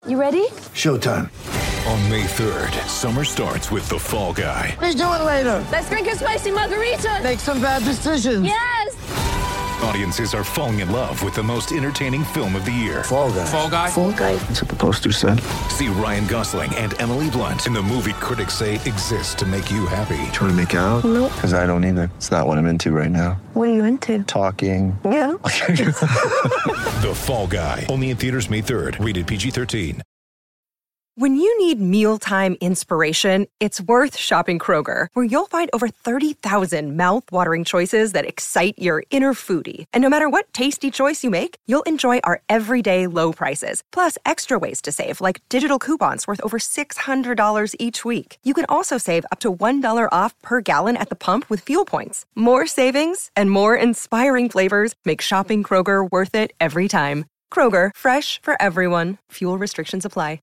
You ready? Showtime. On May 3rd, summer starts with The Fall Guy. Let's do it later. Let's drink a spicy margarita. Make some bad decisions. Yes! Audiences are falling in love with the most entertaining film of the year. Fall Guy. Fall Guy? Fall guy. That's what the poster said. See Ryan Gosling and Emily Blunt in the movie critics say exists to make you happy. Trying to make it out? Nope. Because I don't either. It's not what I'm into right now. What are you into? Talking. Yeah. The Fall Guy. Only in theaters May 3rd. Rated PG-13. When you need mealtime inspiration, it's worth shopping Kroger, where you'll find over 30,000 mouth-watering choices that excite your inner foodie. And no matter what tasty choice you make, you'll enjoy our everyday low prices, plus extra ways to save, like digital coupons worth over $600 each week. You can also save up to $1 off per gallon at the pump with fuel points. More savings and more inspiring flavors make shopping Kroger worth it every time. Kroger, fresh for everyone. Fuel restrictions apply.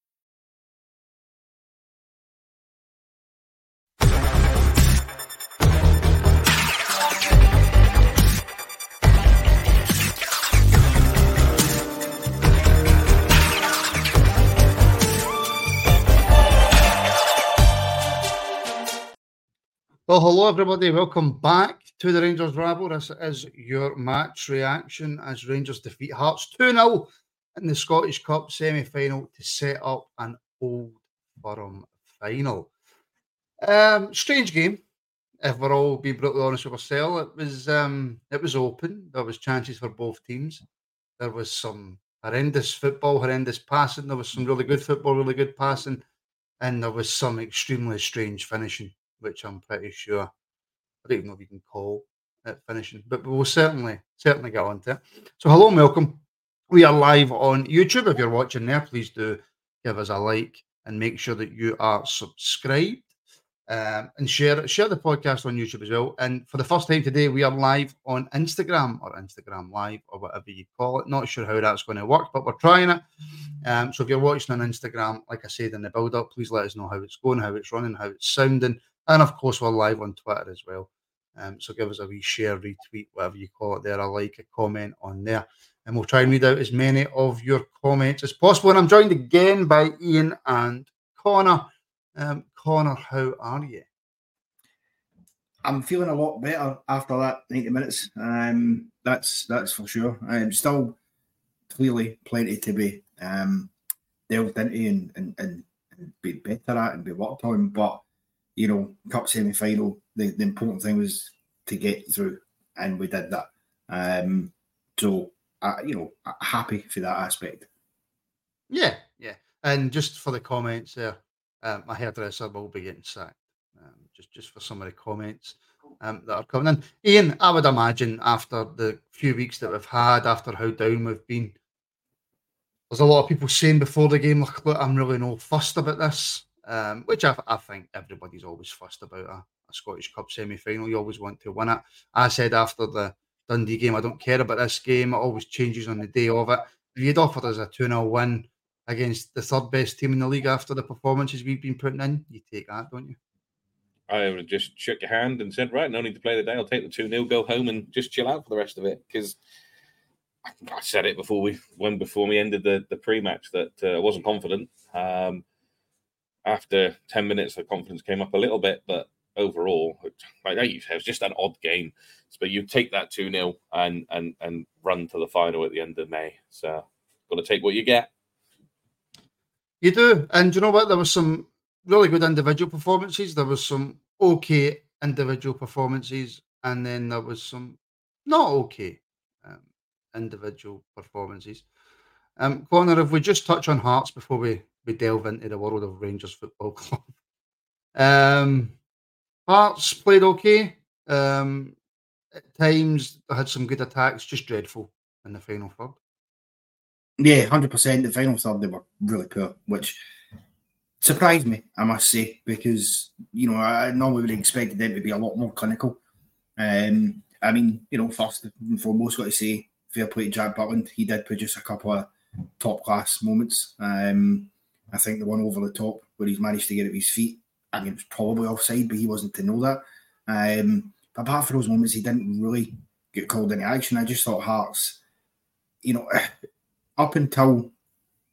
Well, hello everybody. Welcome back to the Rangers Rabble. This is your match reaction as Rangers defeat Hearts 2-0 in the Scottish Cup semi-final to set up an Old Firm final. Strange game, if we're all being brutally honest with ourselves. It was open. There was chances for both teams. There was some horrendous football, horrendous passing. There was some really good football, really good passing, and there was some extremely strange finishing, which I'm pretty sure, I don't even know if you can call it finishing, but we will certainly get onto it. So hello and welcome. We are live on YouTube. If you're watching there, please do give us a like and make sure that you are subscribed, and share the podcast on YouTube as well. And for the first time today, we are live on Instagram, or Instagram Live, or whatever you call it. Not sure how that's going to work, but we're trying it. So if you're watching on Instagram, like I said in the build-up, please let us know how it's going, how it's running, how it's sounding. And of course, we're live on Twitter as well. So give us a wee share, retweet, whatever you call it there, a like, a comment on there. And we'll try and read out as many of your comments as possible. And I'm joined again by Ian and Connor. Connor, how are you? I'm feeling a lot better after that 90 minutes. That's for sure. Still clearly plenty to be delved into and be better at and be worked on. But, you know, cup semi-final, the important thing was to get through, and we did that. Happy for that aspect. Yeah. And just for the comments there, my hairdresser will be getting sacked. Just for some of the comments that are coming in. Ian, I would imagine after the few weeks that we've had, after how down we've been, there's a lot of people saying before the game, look, I'm really no fussed about this, which I think everybody's always fussed about a Scottish Cup semi-final. You always want to win it. I said after the Dundee game, I don't care about this game. It always changes on the day of it. If you'd offered us a 2-0 win against the third best team in the league after the performances we've been putting in, you take that, don't you? I would have just shook your hand and said, right, no need to play the day. I'll take the 2-0, go home and just chill out for the rest of it. Because I said it before we ended the pre-match that I wasn't confident. After 10 minutes, the confidence came up a little bit, but overall, like you said, it was just an odd game. But you take that 2-0 and run to the final at the end of May. So got to take what you get. You do. And you know what? There was some really good individual performances. There was some okay individual performances. And then there was some not okay individual performances. Connor, if we just touch on Hearts before we delve into the world of Rangers Football Club. Hearts played okay. At times, they had some good attacks, just dreadful in the final third. Yeah, 100%. The final third, they were really poor, which surprised me, I must say, because, you know, I normally would have expected them to be a lot more clinical. I mean, you know, first and foremost, got to say, fair play to Jack Butland. He did produce a couple of top-class moments. I think the one over the top where he's managed to get at his feet, I mean, it was probably offside, but he wasn't to know that. But apart from those moments, he didn't really get called into action. I just thought Hearts, you know, up until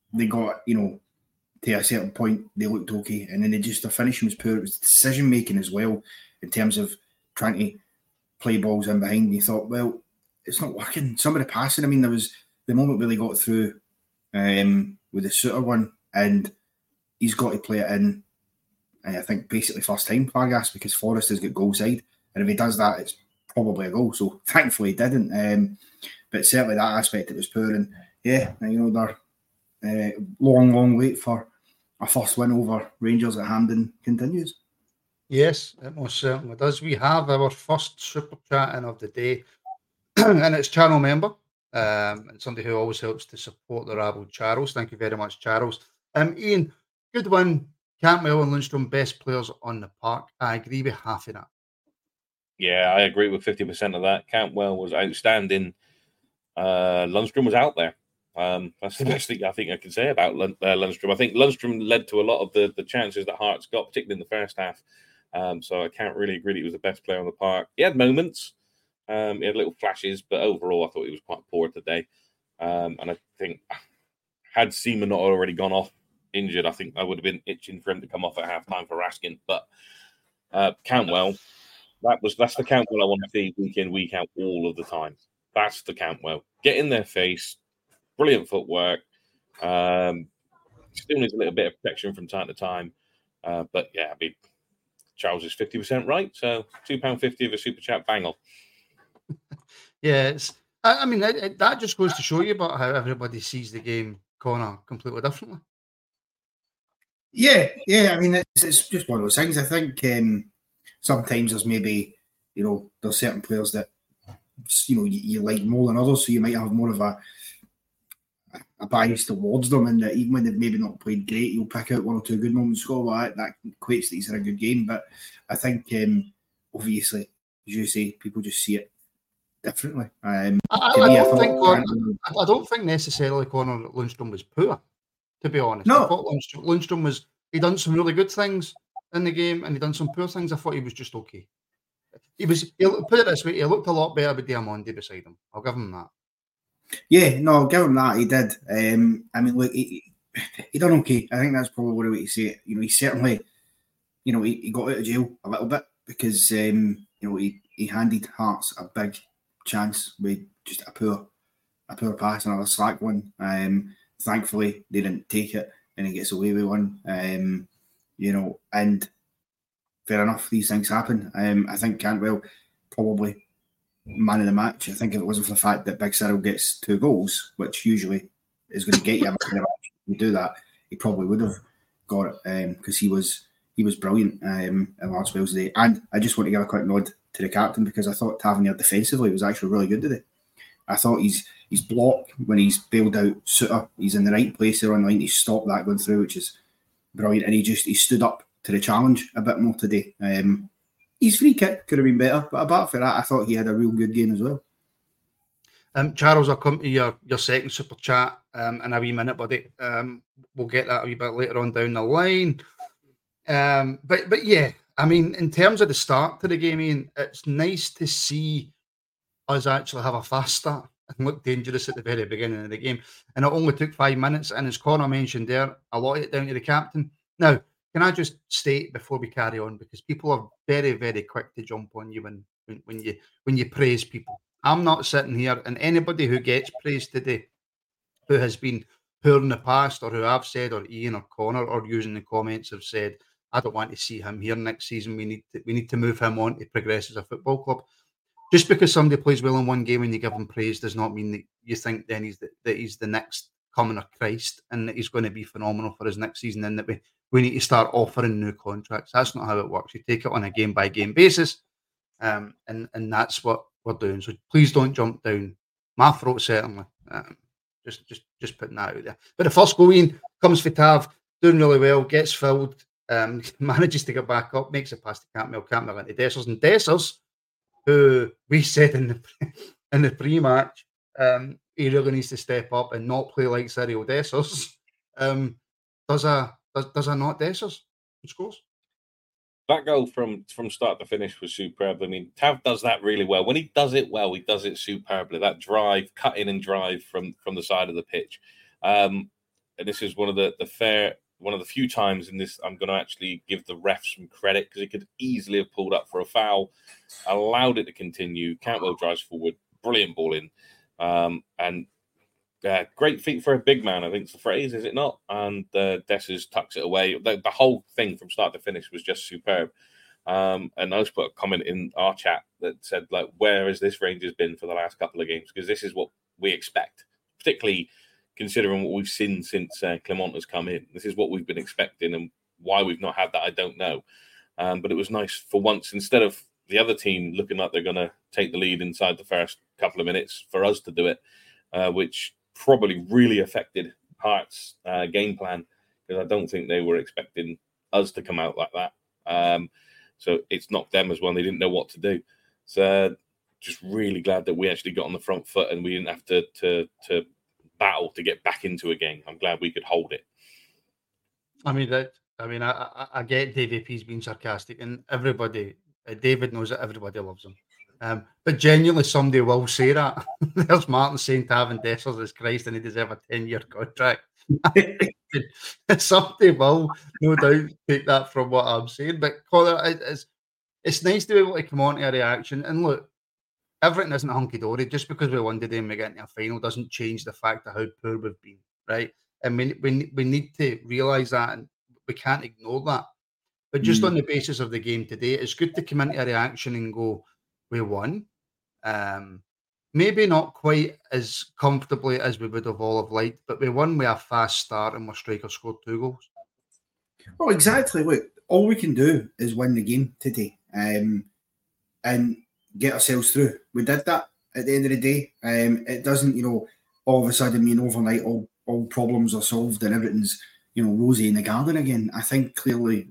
they got, to a certain point, they looked okay. And then their finishing was poor. It was decision making as well, in terms of trying to play balls in behind. You thought, well, it's not working. Some of the passing, I mean, there was the moment where they got through with the Suter one, and he's got to play it in, I think, basically first time, Vargas, because Forrest has got goal side. And if he does that, it's probably a goal. So thankfully he didn't. But certainly that aspect, it was poor. And yeah, they're long wait for a first win over Rangers at Hampden continues. Yes, it most certainly does. We have our first super chat-in of the day, and it's channel member, and somebody who always helps to support the rabble, Charles. Thank you very much, Charles. Ian, good win. Cantwell and Lundstrom, best players on the park. I agree with half of that. Yeah, I agree with 50% of that. Cantwell was outstanding. Lundstrom was out there. That's the best thing I think I can say about Lundstrom. I think Lundstrom led to a lot of the chances that Hearts got, particularly in the first half. So I can't really agree that he was the best player on the park. He had moments. He had little flashes, but overall I thought he was quite poor today. And I think had Seaman not already gone off injured, I think I would have been itching for him to come off at halftime for Raskin. But Cantwell, that's the Cantwell I want to see week in, week out, all of the time. That's the Cantwell. Get in their face. Brilliant footwork. Still needs a little bit of protection from time to time. But yeah, I mean, Charles is 50% right. So £2.50 of a super chat, bang on. Yeah, I mean, that just goes to show you about how everybody sees the game, Connor, completely differently. Yeah. I mean, it's just one of those things. I think sometimes there's maybe, there's certain players that, you like more than others, so you might have more of a bias towards them, and that even when they've maybe not played great, you'll pick out one or two good moments, score that equates that he's had a good game. But I think, obviously, as you say, people just see it differently. I don't think necessarily Connor that Lundstrom was poor, to be honest. No. I thought Lundstrom he done some really good things in the game, and he done some poor things. I thought he was just okay. Put it this way, he looked a lot better with Diamondi beside him. I'll give him that. Yeah, no, I'll give him that. He did. I mean, look, he done okay. I think that's probably the way to say it. He certainly, he got out of jail a little bit because, he handed Hearts a big chance with just a poor pass, another slack one. Thankfully, they didn't take it, and he gets away with one. And fair enough, these things happen. I think Cantwell probably man of the match. I think if it wasn't for the fact that Big Cyril gets 2 goals, which usually is going to get you a man of the match, if you do that, he probably would have got it because he was brilliant in last Wednesday. And I just want to give a quick nod to the captain because I thought Tavernier defensively was actually really good today. I thought his block when he's bailed out Suter, he's in the right place there on the line. He stopped that going through, which is brilliant. And he stood up to the challenge a bit more today. His free kick could have been better, but apart from that, I thought he had a real good game as well. Charles, I'll come to your second super chat in a wee minute, buddy. We'll get that a wee bit later on down the line. But yeah, I mean, in terms of the start to the game, Ian, it's nice to see us actually have a fast start and look dangerous at the very beginning of the game. And it only took 5 minutes. And as Connor mentioned there, a lot of it down to the captain. Now, can I just state before we carry on, because people are very, very quick to jump on you when you praise people. I'm not sitting here, and anybody who gets praised today, who has been poor in the past, or who I've said, or Ian or Connor, or using the comments have said, I don't want to see him here next season. We need to move him on to progress as a football club. Just because somebody plays well in one game and you give him praise does not mean that you think then he's the next coming of Christ and that he's going to be phenomenal for his next season, and that we need to start offering new contracts. That's not how it works. You take it on a game-by-game basis, and that's what we're doing. So please don't jump down my throat, certainly. Just putting that out there. But the first goal, Ian, comes for Tav, doing really well, gets filled, manages to get back up, makes a pass to Campbell into Dessers, and Dessers, who we said in the pre-match, he really needs to step up and not play like Cyril Dessers. Does a not Dessers and scores? That goal from start to finish was superb. I mean, Tav does that really well. When he does it well, he does it superbly. That drive, cut in and drive from the side of the pitch. this is one of the few times in this I'm going to actually give the ref some credit, because he could easily have pulled up for a foul, allowed it to continue. Cantwell drives forward, brilliant ball in, and great feet for a big man, I think it's the phrase, is it not? And Dessers tucks it away. The whole thing from start to finish was just superb. And I just put a comment in our chat that said, like, where has this Rangers been for the last couple of games? Because this is what we expect, particularly considering what we've seen since Clement has come in. This is what we've been expecting, and why we've not had that, I don't know. But it was nice for once, instead of the other team looking like they're going to take the lead inside the first couple of minutes, for us to do it, which probably really affected Hearts' game plan, because I don't think they were expecting us to come out like that. So it's knocked them as well. They didn't know what to do. So just really glad that we actually got on the front foot and we didn't have to battle to get back into a game. I'm glad we could hold it. I get Davey P's being sarcastic, and everybody, David knows that everybody loves him. But genuinely, somebody will say that. There's Martin saying Taven Dessers is Christ and he deserves a 10-year contract. Somebody will no doubt take that from what I'm saying. But Connor, it's nice to be able to come on to a reaction. And look, everything isn't hunky-dory. Just because we won today and we get into a final doesn't change the fact of how poor we've been, right? And we need to realise that, and we can't ignore that. But just on the basis of the game today, it's good to come into a reaction and go, we won. Maybe not quite as comfortably as we would have all have liked, but we won with a fast start and our striker scored 2 goals. Oh, exactly. Look, all we can do is win the game today and get ourselves through. We did that at the end of the day. It doesn't, all of a sudden mean overnight all problems are solved and everything's, rosy in the garden again. I think clearly,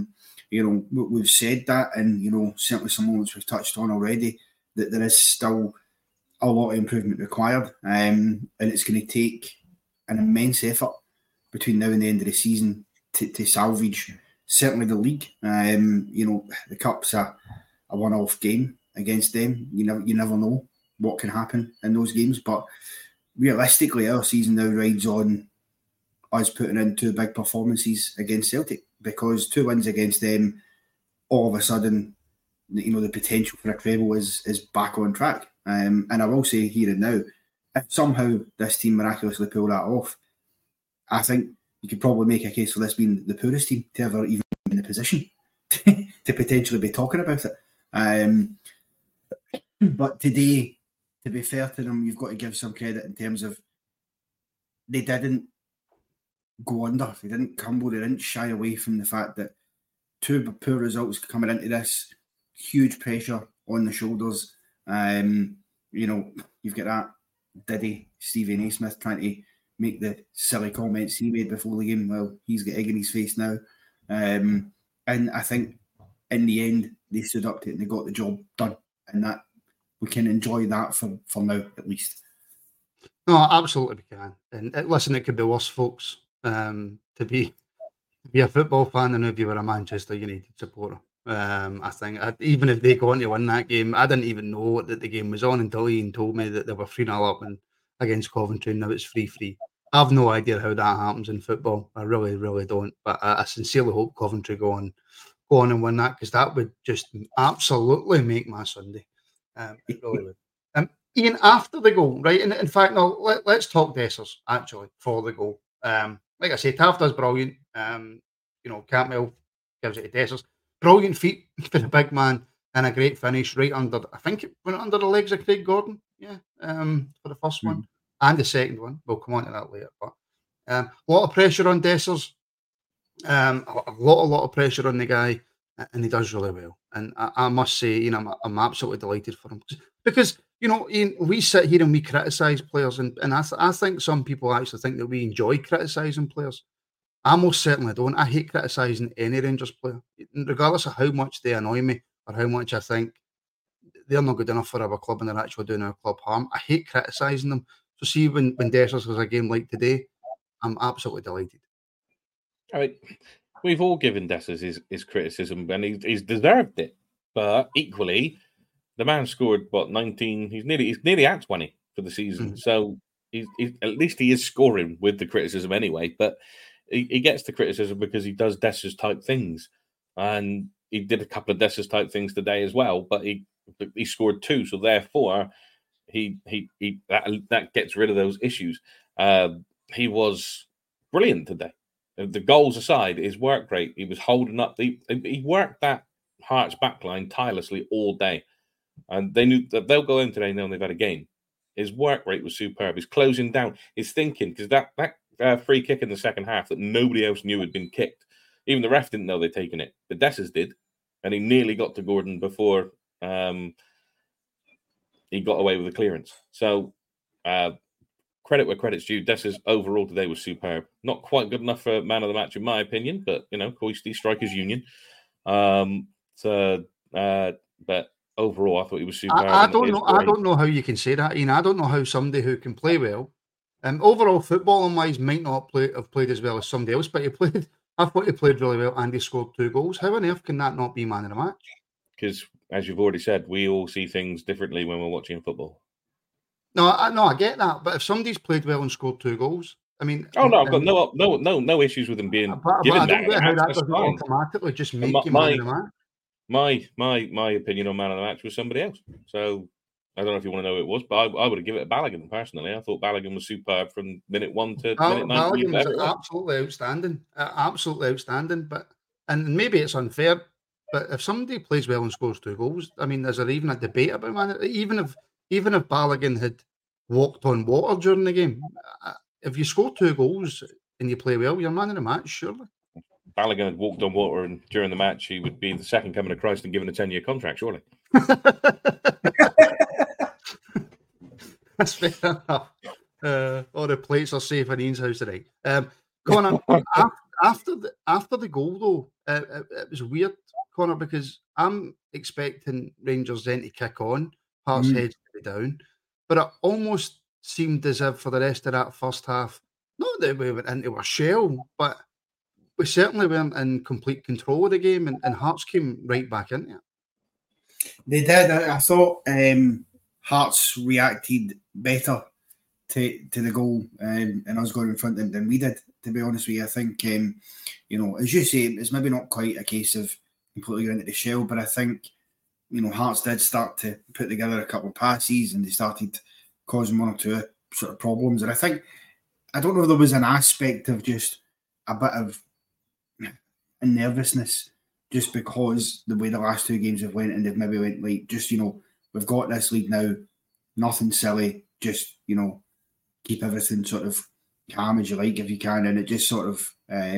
we've said that, and, certainly some moments we've touched on already, that there is still a lot of improvement required, and it's going to take an immense effort between now and the end of the season to salvage certainly the league. The Cup's a one-off game against them. You never know what can happen in those games, but realistically, our season now rides on us putting in 2 big performances against Celtic, because 2 wins against them, all of a sudden, the potential for a treble is back on track. And I will say here and now, if somehow this team miraculously pull that off, I think you could probably make a case for this being the poorest team to ever even be in the position to potentially be talking about it. But today, to be fair to them, you've got to give some credit in terms of they didn't go under, they didn't crumble, they didn't shy away from the fact that 2 poor results coming into this, huge pressure on the shoulders. You've got that Diddy, Stevie Naismith trying to make the silly comments he made before the game. Well, he's got egg in his face now. And I think in the end, they stood up to it and they got the job done. And that we can enjoy that for now, at least. No, absolutely we can. And listen, it could be worse, folks, to be a football fan than if you were a Manchester United supporter. I think even if they go on to win that game, I didn't even know that the game was on until Ian told me that they were 3-0 up and against Coventry, and now it's 3-3. I have no idea how that happens in football. I really, really don't. But I sincerely hope Coventry go on and win that, because that would just absolutely make my Sunday. It really would. Ian, after the goal, right? And in fact, no, let's talk Dessers actually for the goal. Like I say, Taft does brilliant. Cantwell gives it to Dessers. Brilliant feet for the big man and a great finish right under, I think it went under the legs of Craig Gordon, for the first one and the second one. We'll come on to that later. But a lot of pressure on Dessers, a lot of pressure on the guy, and he does really well. And I must say, I'm absolutely delighted for him. Because, Ian, we sit here and we criticise players, and I think some people actually think that we enjoy criticising players. I most certainly don't. I hate criticising any Rangers player, regardless of how much they annoy me or how much I think they're not good enough for our club and they're actually doing our club harm. I hate criticising them. So see, when Dessers has a game like today, I'm absolutely delighted. I mean, we've all given Dessers his criticism, and he's deserved it. But equally, the man scored 19. He's nearly at 20 for the season. So at least he is scoring with the criticism anyway. But he gets the criticism because he does Dessers type things, and he did a couple of Dessers type things today as well. But he scored 2, so therefore that gets rid of those issues. He was brilliant today. The goals aside, his work rate, he was holding up. He worked that Hearts backline tirelessly all day, and they knew that they'll go in today knowing they've had a game. His work rate was superb. His closing down, his thinking, because that free kick in the second half that nobody else knew had been kicked. Even the ref didn't know they'd taken it. But Dessers did, and he nearly got to Gordon before he got away with the clearance. So credit where credit's due. Dessers overall today was superb. Not quite good enough for man of the match in my opinion, but Coisty Strikers Union. But overall, I thought he was superb. I don't know how you can say that, Ian. I don't know how somebody who can play well, overall footballing wise, might not have played as well as somebody else, but I thought he played really well and he scored 2 goals. How on earth can that not be man of the match? Because, as you've already said, we all see things differently when we're watching football. No, I get that, but if somebody's played well and scored 2 goals, I mean, I've got no issues with them being given that. That doesn't automatically just make you man of the match. My opinion on man of the match was somebody else. So I don't know if you want to know who it was, but I would have given it to Balogun personally. I thought Balogun was superb from minute 1 to minute 90. Balogun was absolutely outstanding. And maybe it's unfair, but if somebody plays well and scores 2 goals, I mean, is there even a debate about man? Even if Balogun had walked on water during the game, if you score 2 goals and you play well, you're man of the match, surely. Balogun had walked on water, and during the match, he would be the second coming of Christ and given a 10-year contract, surely. That's fair enough. All the plates are safe in Ian's house today. Connor, after the goal, though, it was weird, Connor, because I'm expecting Rangers then to kick on, Hearts heads to be down, but it almost seemed as if for the rest of that first half, not that we went into a shell, but we certainly weren't in complete control of the game, and Hearts came right back into it. They did. I thought Hearts reacted better to the goal and us going in front than we did, to be honest with you. I think, as you say, it's maybe not quite a case of completely going into the shell, but I think, Hearts did start to put together a couple of passes and they started causing 1 or 2 sort of problems. And I think, I don't know if there was an aspect of just a bit of a nervousness just because the way the last 2 games have went, and they've maybe went like, just, we've got this lead now, nothing silly, just, keep everything sort of calm as you like if you can, and it just sort of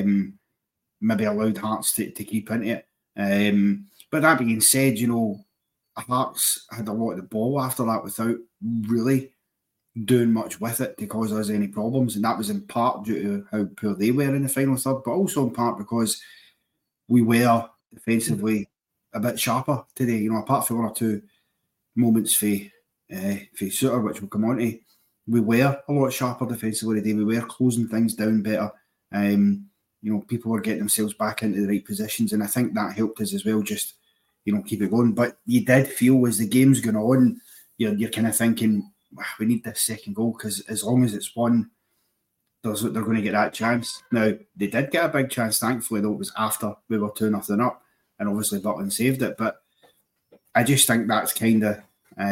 maybe allowed Hearts to keep into it. But that being said, Hearts had a lot of the ball after that without really doing much with it to cause us any problems, and that was in part due to how poor they were in the final third, but also in part because we were defensively a bit sharper today. Apart from 1 or 2 moments for Suter, which we'll come on to, we were a lot sharper defensively today. We were closing things down better. People were getting themselves back into the right positions, and I think that helped us as well, just, keep it going. But you did feel as the game's going on, you're kind of thinking, we need this second goal, because as long as it's won, they're going to get that chance. Now, they did get a big chance, thankfully, though it was after we were 2-0 up, and obviously Butland saved it. But I just think that's kind of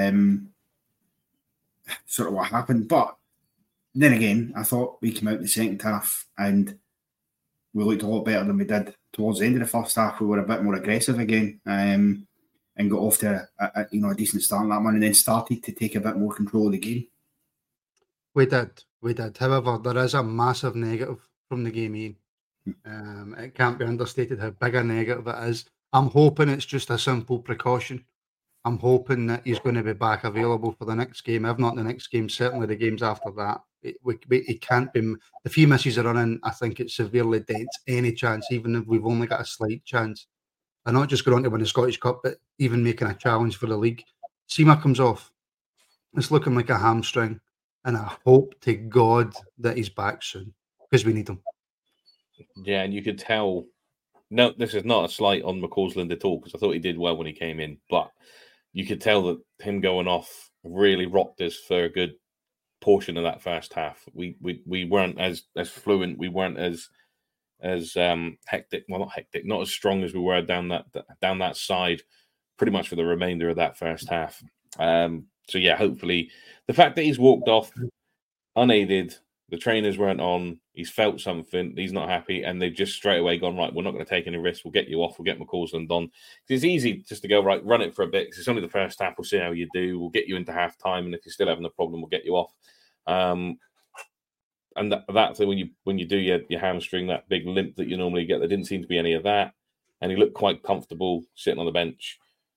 sort of what happened. But then again, I thought we came out in the second half and we looked a lot better than we did towards the end of the first half. We were a bit more aggressive again and got off to a decent start on that one, and then started to take a bit more control of the game. We did. However, there is a massive negative from the game, Ian. It can't be understated how big a negative it is. I'm hoping it's just a simple precaution. I'm hoping that he's going to be back available for the next game. If not the next game, certainly the games after that. It can't be. The few misses are running, I think it severely dents any chance, even if we've only got a slight chance. And not just going on to win the Scottish Cup, but even making a challenge for the league. Sima comes off. It's looking like a hamstring. And I hope to God that he's back soon, because we need him. Yeah, and you could tell. No, this is not a slight on McCausland at all, because I thought he did well when he came in. But you could tell that him going off really rocked us for a good portion of that first half. We weren't as fluent. We weren't as hectic. Well, not hectic. Not as strong as we were down that side. Pretty much for the remainder of that first half. So yeah, hopefully the fact that he's walked off unaided, the trainers weren't on, he's felt something, he's not happy, and they've just straight away gone, right, we're not going to take any risks, we'll get you off, we'll get McCausland on. It's easy just to go, right, run it for a bit, because it's only the first half, we'll see how you do, we'll get you into half time, and if you're still having a problem, we'll get you off. And that's when you do your hamstring, that big limp that you normally get, there didn't seem to be any of that, and he looked quite comfortable sitting on the bench.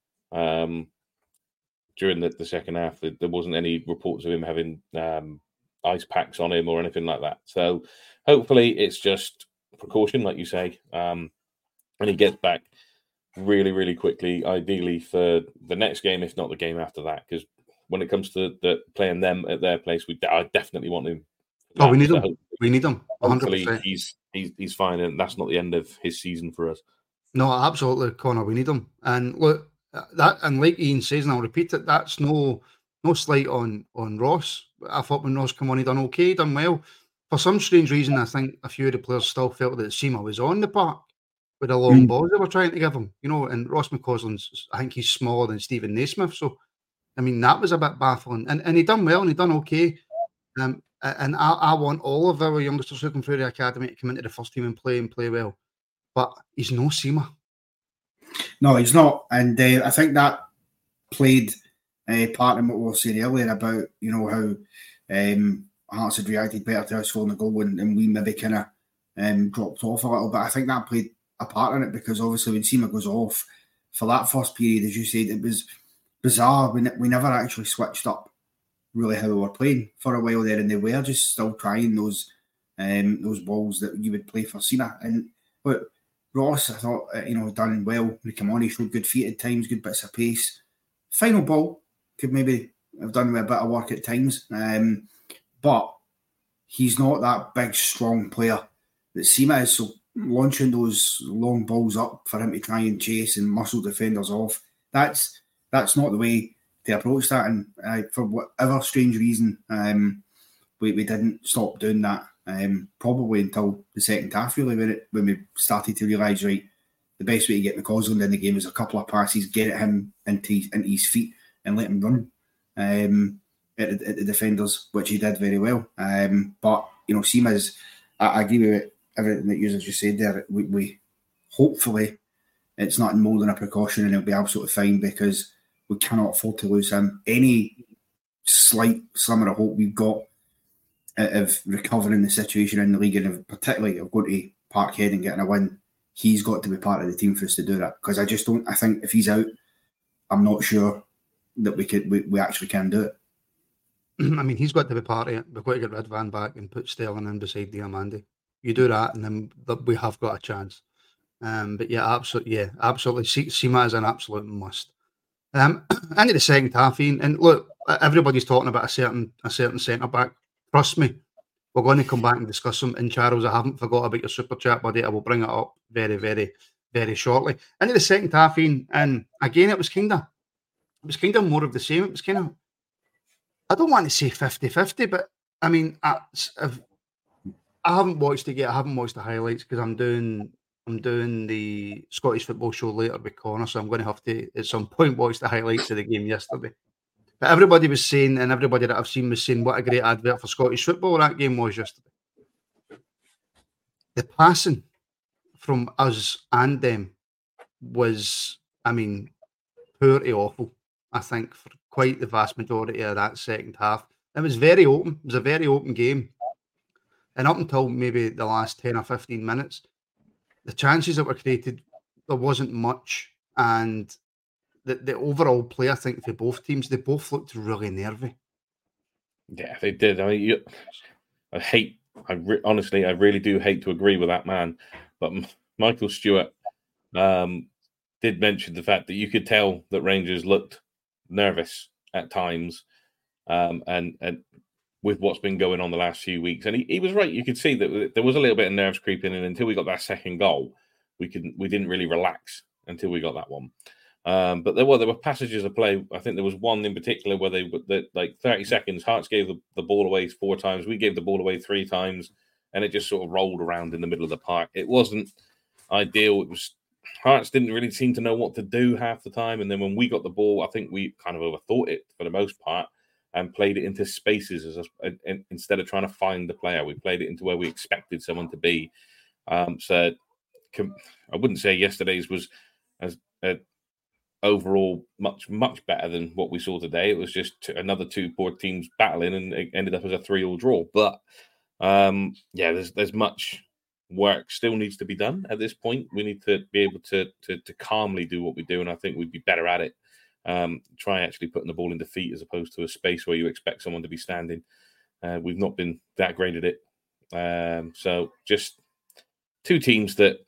During the second half, there wasn't any reports of him having ice packs on him or anything like that. So hopefully it's just precaution, like you say, and he gets back really, really quickly, ideally for the next game, if not the game after that. Because when it comes to playing them at their place, I definitely want him. Oh, we need him. We need him. 100%. Hopefully he's fine, and that's not the end of his season for us. No, absolutely, Connor. We need him. And look, that, and like Ian says, and I'll repeat it, that's no slight on Ross. I thought when Ross came on, he done okay, done well. For some strange reason, I think a few of the players still felt that Sima was on the park with the long balls they were trying to give him. And Ross McCausland's, I think he's smaller than Stephen Naismith. So, I mean, that was a bit baffling. And he done well, and he done okay. And I want all of our youngsters who come through the academy to come into the first team and play well. But he's no Sima. No, he's not. And I think that played part in what we were saying earlier about, how Hearts had reacted better to us scoring the goal and we maybe kind of dropped off a little bit. I think that played a part in it, because obviously when Sima goes off for that first period, as you said, it was bizarre. We never actually switched up really how we were playing for a while there, and they were just still trying those balls that you would play for Sima. But Ross, I thought, done well when he came on. He showed good feet at times, good bits of pace. Final ball could maybe have done a bit of work at times, but he's not that big, strong player that Sima is. So launching those long balls up for him to try and chase and muscle defenders off, that's not the way to approach that. And for whatever strange reason, we didn't stop doing that. Probably until the second half, really, when we started to realise, right, the best way to get McCausland in the game is a couple of passes, get at him into his feet and let him run at the defenders, which he did very well. But Sima's, I agree with everything that you just said there. We hopefully it's not more than a precaution and he'll be absolutely fine, because we cannot afford to lose him. Any slight slimmer of hope we've got of recovering the situation in the league, and particularly of going to Parkhead and getting a win, he's got to be part of the team for us to do that. Because I think if he's out, I'm not sure that we actually can do it. I mean, he's got to be part of it. We've got to get Ridvan back and put Sterling in beside Diamandi. You do that, and then we have got a chance. But yeah, absolutely. Sima is an absolute must. Into the second half, Ian, and look, everybody's talking about a certain centre back. Trust me, we're going to come back and discuss them. And Charles, I haven't forgot about your super chat, buddy. I will bring it up very, very, very shortly. Into the second half, Ian, and again, it was kind of more of the same. It was kind of, I don't want to say 50-50, but I mean, I haven't watched it yet. I haven't watched the highlights because I'm doing the Scottish Football Show later with Connor, so I'm going to have to at some point watch the highlights of the game yesterday. But everybody was saying, and everybody that I've seen was saying, what a great advert for Scottish football that game was yesterday. The passing from us and them was, I mean, poor to awful, I think, for quite the vast majority of that second half. It was very open. It was a very open game. And up until maybe the last 10 or 15 minutes, the chances that were created, there wasn't much. And the overall play, I think, for both teams, they both looked really nervy. Yeah, they did. I mean, honestly, I really do hate to agree with that man. But Michael Stewart did mention the fact that you could tell that Rangers looked nervous at times, and with what's been going on the last few weeks. And he was right. You could see that there was a little bit of nerves creeping in until we got that second goal. We didn't really relax until we got that one. But there were passages of play. I think there was one in particular where like 30 seconds, Hearts gave the ball away 4 times. We gave the ball away 3 times, and it just sort of rolled around in the middle of the park. It wasn't ideal. It was Hearts didn't really seem to know what to do half the time. And then when we got the ball, I think we kind of overthought it for the most part and played it into spaces instead of trying to find the player. We played it into where we expected someone to be. So I wouldn't say yesterday's was as overall much better than what we saw today. It was just another 2 poor teams battling, and it ended up as a 3-3 draw. But there's much work still needs to be done at this point. We need to be able to calmly do what we do, and I think we'd be better at it. Try actually putting the ball in the feet as opposed to a space where you expect someone to be standing. We've not been that great at it. So just 2 teams that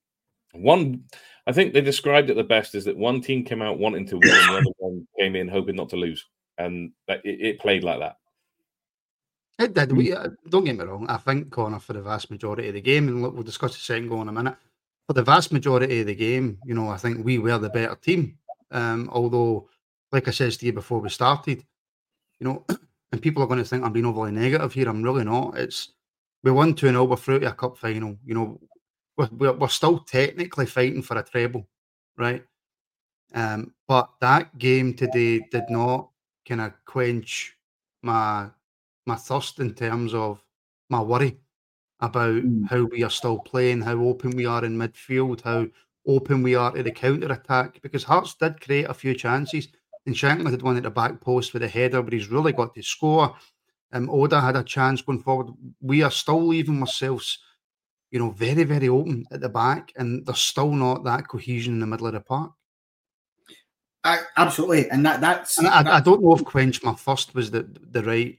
I think they described it the best is that one team came out wanting to win and the other one came in hoping not to lose. And it played like that. It did. Don't get me wrong. I think, Connor, for the vast majority of the game, and look, we'll discuss the second goal in a minute. For the vast majority of the game, I think we were the better team. Although, like I said to you before we started, and people are going to think I'm being overly negative here. I'm really not. We won 2-0. We're through to a cup final. We're still technically fighting for a treble, right? But that game today did not kind of quench my thirst in terms of my worry about how we are still playing, how open we are in midfield, how open we are to the counter-attack, because Hearts did create a few chances, and Shankland had one at the back post with a header, but he's really got to score. Oda had a chance going forward. We are still leaving ourselves, very, very open at the back, and there's still not that cohesion in the middle of the park. Absolutely, and that's. And I don't know if quench my thirst was the right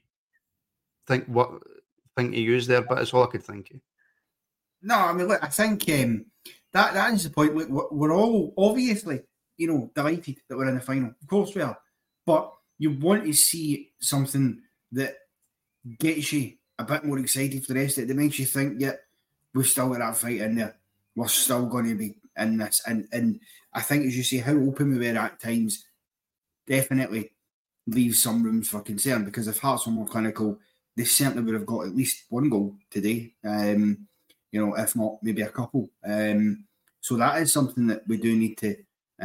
thing to use there, but it's all I could think of. No, I mean, look, I think that is the point. Look, we're all obviously, delighted that we're in the final. Of course we are, but you want to see something that gets you a bit more excited for the rest of it. That makes you think, yeah, we've still got that fight in there. We're still going to be in this, and I think, as you say, how open we were at times definitely leaves some room for concern, because if Hearts were more clinical, they certainly would have got at least 1 goal today, if not maybe a couple. So that is something that we do need to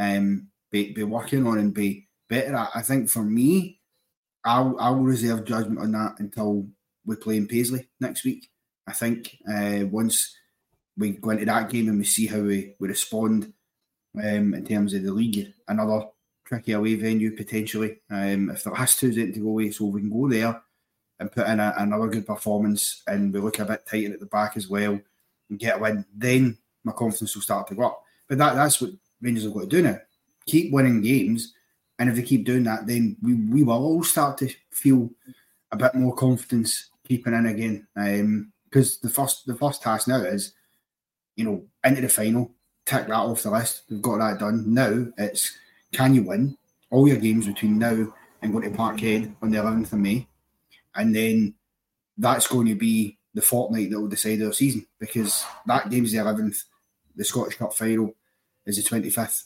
be working on and be better at. I think for me, I'll reserve judgment on that until we play in Paisley next week. I think once we go into that game and we see how we respond in terms of the league, another tricky away venue potentially, if there has to go away, so we can go there and put in another good performance and we look a bit tighter at the back as well and get a win, then my confidence will start to go up. But that's what Rangers have got to do now. Keep winning games, and if they keep doing that, then we will all start to feel a bit more confidence keeping in again. Because the first task now is, into the final, tick that off the list. We've got that done. Now it's, can you win all your games between now and going to Parkhead on the 11th of May? And then that's going to be the fortnight that will decide our season, because that game's the 11th. The Scottish Cup final is the 25th.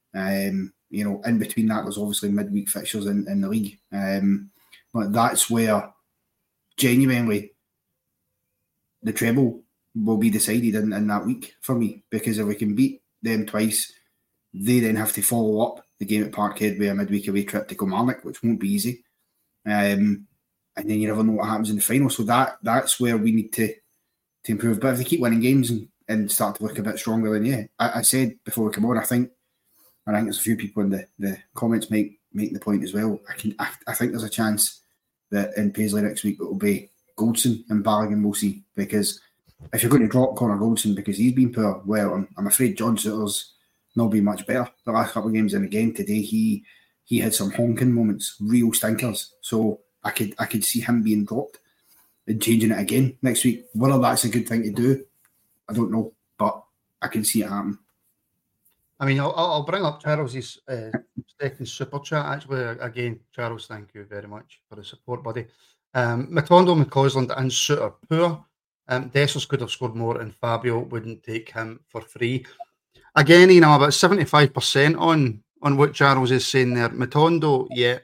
In between that, there's obviously midweek fixtures in the league. But that's where genuinely the treble will be decided in that week for me, because if we can beat them twice, they then have to follow up the game at Parkhead with a midweek away trip to Kilmarnock, which won't be easy. And then you never know what happens in the final. So that's where we need to improve. But if they keep winning games and start to look a bit stronger, then I said before we come on, I think there's a few people in the comments make the point as well. I think there's a chance that in Paisley next week it will be Goldson and Balogun, we'll see. Because if you're going to drop Connor Goldson because he's been poor, well, I'm afraid John Souttar's not been much better the last couple of games. And again today, he had some honking moments, real stinkers. So I could see him being dropped and changing it again next week. Whether that's a good thing to do, I don't know, but I can see it happen. I mean, I'll bring up Charles's second super chat. Actually, again, Charles, thank you very much for the support, buddy. Matondo, McCausland and Suter poor. Dessers could have scored more and Fabio wouldn't take him for free. Again, about 75% on on what Charles is saying there. Matondo, yeah.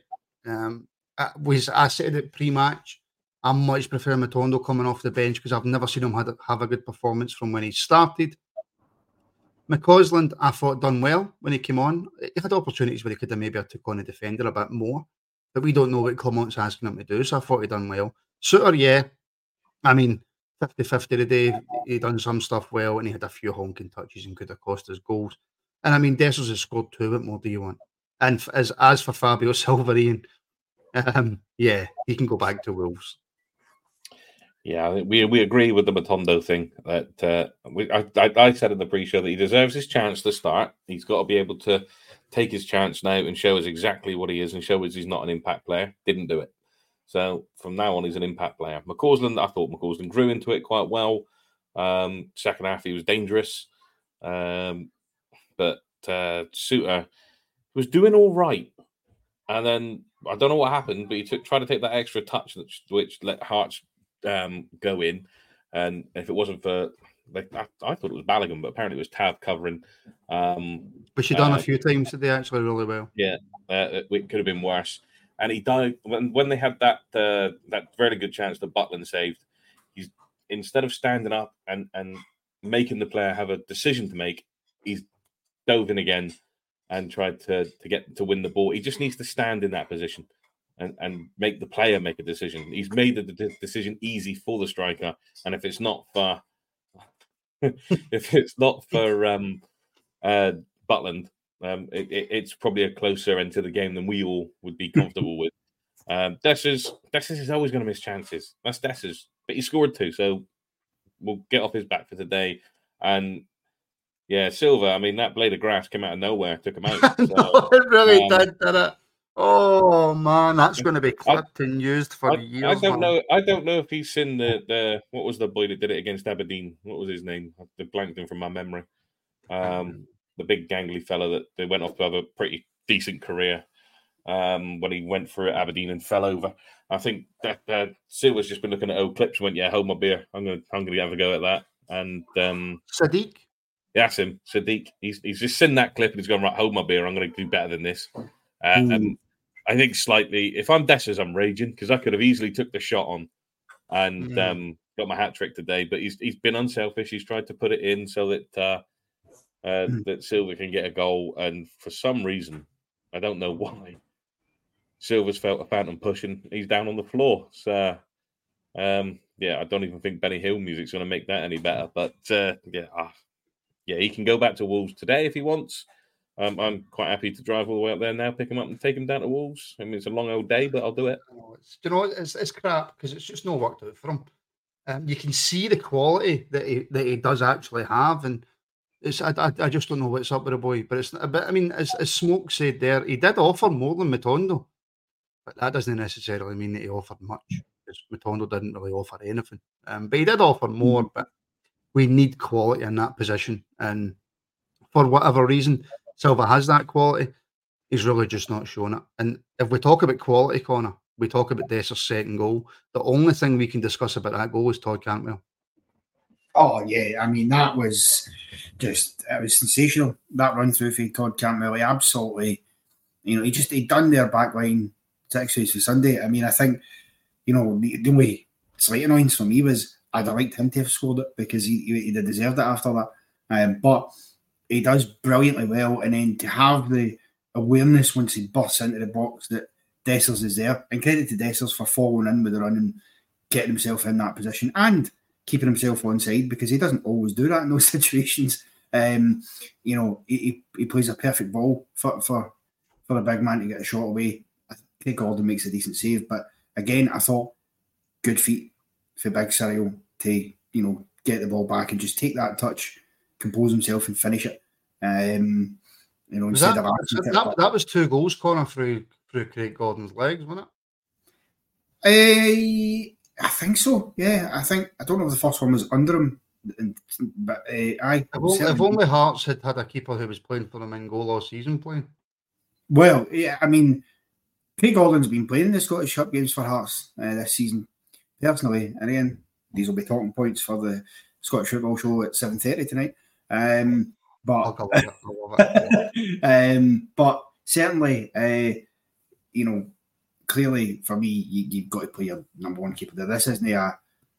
I said it pre-match. I much prefer Matondo coming off the bench because I've never seen him have a good performance from when he started. McCausland, I thought, done well when he came on. He had opportunities where he could have maybe took on a defender a bit more, but we don't know what Clement's asking him to do, so I thought he done well. Suter, yeah. I mean, 50-50 today. He done some stuff well, and he had a few honking touches and could have cost us goals. And I mean, Dessers has scored 2. What more do you want? And as for Fabio Silva, Ian, yeah, he can go back to Wolves. Yeah, I think we agree with the Matondo thing. That I said in the pre-show that he deserves his chance to start. He's got to be able to take his chance now and show us exactly what he is and show us he's not an impact player. Didn't do it. So from now on, he's an impact player. McCausland, I thought McCausland grew into it quite well. Second half, he was dangerous. But Suter was doing all right. And then, I don't know what happened, but he tried to take that extra touch which let Hearts go in. And if it wasn't for... I thought it was Balogun, but apparently it was Tav covering. But she done a few times today, actually, really well. Yeah, it could have been worse. And he died when they had that very good chance that Butland saved. He's instead of standing up and making the player have a decision to make, he's dove in again and tried to win the ball. He just needs to stand in that position and make the player make a decision. He's made the decision easy for the striker, and if it's not for Butland. It's probably a closer end to the game than we all would be comfortable with. Dessers is always going to miss chances. That's Dessers. But he scored 2, so we'll get off his back for today. And, yeah, Silva, I mean, that blade of grass came out of nowhere, took him out. So, it really did it? Oh, man, that's going to be clipped and used for years. I don't know if he's seen the what was the boy that did it against Aberdeen? What was his name? I've blanked him from my memory. The big gangly fella that they went off to have a pretty decent career when he went through at Aberdeen and fell over. I think that Silva's just been looking at old clips and went, yeah, hold my beer. I'm gonna have a go at that. And Sadiq? Yeah, that's him. Sadiq. He's just seen that clip and he's gone, right, hold my beer. I'm going to do better than this. I think slightly, if I'm Dessers, I'm raging because I could have easily took the shot on and got my hat trick today. But he's been unselfish. He's tried to put it in so that that Silva can get a goal, and for some reason, I don't know why, Silva's felt a phantom push and he's down on the floor. So, yeah, I don't even think Benny Hill music's going to make that any better. But yeah, he can go back to Wolves today if he wants. I'm quite happy to drive all the way up there now, pick him up and take him down to Wolves. I mean, it's a long old day, but I'll do it. It's crap because it's just no worked out for him. You can see the quality that he does actually have, and I just don't know what's up with the boy. But it's a bit. I mean, as Smoke said there, he did offer more than Matondo, but that doesn't necessarily mean that he offered much because Matondo didn't really offer anything. But he did offer more. But we need quality in that position, and for whatever reason, Silva has that quality. He's really just not shown it. And if we talk about quality, Connor, we talk about Dessers' second goal. The only thing we can discuss about that goal is Todd Cantwell. Oh, yeah. I mean, it was sensational. That run through for Todd Cantwell. He absolutely, he done their back line 6 days for Sunday. I mean, I think, the only slight annoyance for me was I'd have liked him to have scored it because he deserved it after that. But he does brilliantly well, and then to have the awareness once he busts into the box that Dessers is there, and credit to Dessers for following in with the run and getting himself in that position and keeping himself onside because he doesn't always do that in those situations. He plays a perfect ball for a big man to get a shot away. I think Gordon makes a decent save, but again, I thought good feet for Big Cyril to get the ball back and just take that touch, compose himself and finish it. Instead that was 2 goals, Connor, through Craig Gordon's legs, wasn't it? I think so. Yeah, I don't know if the first one was under him, but if only Hearts had a keeper who was playing for them in goal all season playing. Well, yeah, I mean, Craig Gordon's been playing in the Scottish Cup games for Hearts this season, personally, and again, these will be talking points for the Scottish Football Show at 7:30 tonight. But I love it. but certainly, clearly for me, you've got to play your number one keeper there. This isn't a,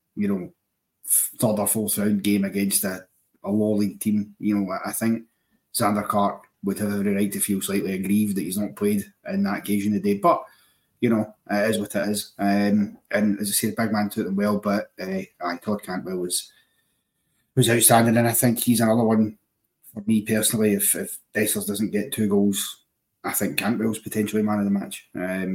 third or fourth round game against a low league team. I think Zander Clark would have every right to feel slightly aggrieved that he's not played in that occasion today. But, it is what it is. And as I say, the big man took them well, but Todd Cantwell was outstanding. And I think he's another one for me personally. If Dessers doesn't get 2 goals, I think Cantwell's potentially man of the match.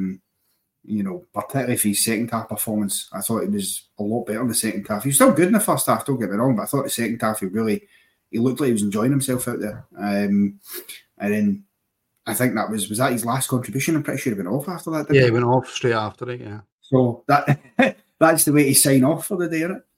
Particularly for his second half performance, I thought he was a lot better in the second half. He was still good in the first half, don't get me wrong, but I thought the second half he looked like he was enjoying himself out there. And then I think that was that his last contribution? I'm pretty sure he went off after that. Yeah, he went off straight after it, yeah. So that's the way to sign off for the day, isn't it?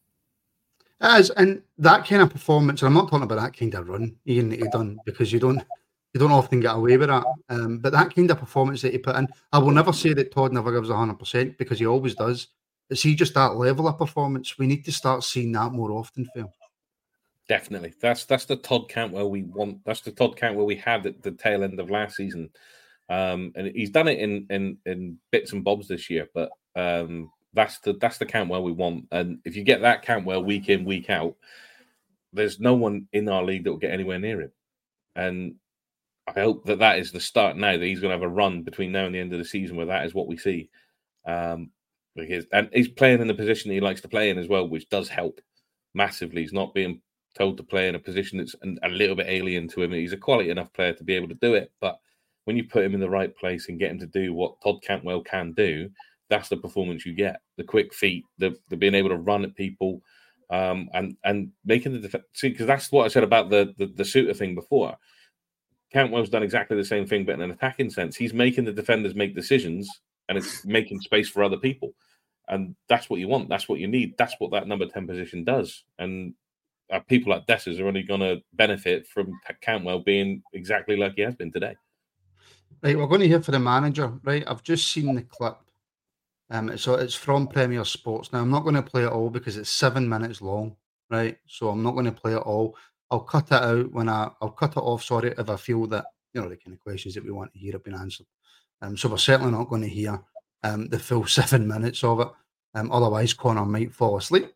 It is, and that kind of performance, and I'm not talking about that kind of run, Ian, that he done, because you don't often get away with that. But that kind of performance that he put in, I will never say that Todd never gives 100% because he always does. But see, just that level of performance, we need to start seeing that more often, Phil. Definitely. That's the Todd Cantwell we want. That's the Todd Cantwell we had at the tail end of last season. And he's done it in bits and bobs this year, but that's the Cantwell we want. And if you get that Cantwell week in, week out, there's no one in our league that will get anywhere near him. And I hope that is the start now, that he's going to have a run between now and the end of the season where that is what we see. And he's playing in the position that he likes to play in as well, which does help massively. He's not being told to play in a position that's a little bit alien to him. He's a quality enough player to be able to do it, but when you put him in the right place and get him to do what Todd Cantwell can do, that's the performance you get. The quick feet, the being able to run at people, and making the defense. See, because that's what I said about the Suter thing before. Cantwell's done exactly the same thing, but in an attacking sense. He's making the defenders make decisions, and it's making space for other people. And that's what you want. That's what you need. That's what that number 10 position does. And people like Dessers are only going to benefit from Cantwell being exactly like he has been today. Right, we're going to hear from the manager. Right, I've just seen the clip. So it's from Premier Sports. Now, I'm not going to play it all because it's 7 minutes long. Right, so I'm not going to play it all. I'll cut it out I'll cut it off. Sorry, if I feel that the kind of questions that we want to hear have been answered. So we're certainly not going to hear the full 7 minutes of it. Otherwise, Connor might fall asleep.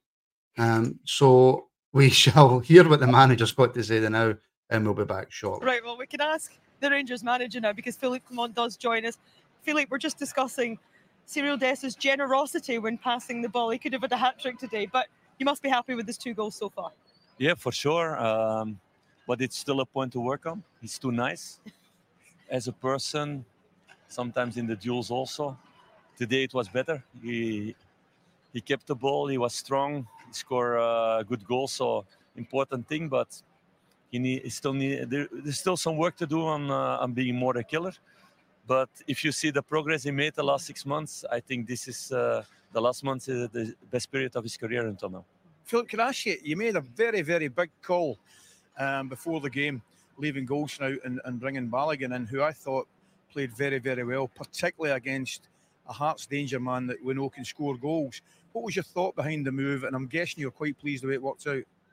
So we shall hear what the manager's got to say now, and we'll be back shortly. Right, well, we can ask the Rangers manager now because Philippe Clement does join us. Philippe, we're just discussing Cyril Dessers' generosity when passing the ball. He could have had a hat-trick today, but you must be happy with his 2 goals so far. Yeah, for sure. But it's still a point to work on. He's too nice as a person, sometimes in the duels also. Today it was better. He kept the ball. He was strong. He scored a good goal. So important thing, but there's still some work to do on being more a killer. But if you see the progress he made the last 6 months, I think this is the last month is the best period of his career until now. Philip, can I ask you, you made a very, very big call before the game, leaving Goldschmidt out and bringing Balogun in, who I thought played very, very well, particularly against a Hearts danger man that we know can score goals. What was your thought behind the move? And I'm guessing you're quite pleased the way it worked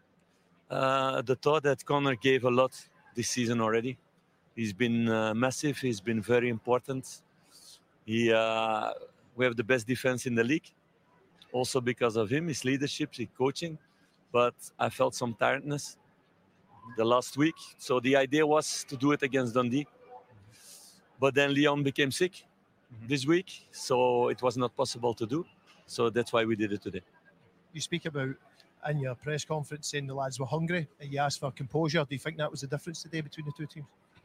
out. The thought that Connor gave a lot this season already. He's been massive. He's been very important. We have the best defense in the league. Also because of him, his leadership, his coaching. But I felt some tiredness the last week. So the idea was to do it against Dundee. But then Leon became sick this week. So it was not possible to do. So that's why we did it today. You speak about in your press conference saying the lads were hungry and you asked for composure. Do you think that was the difference today between the 2 teams?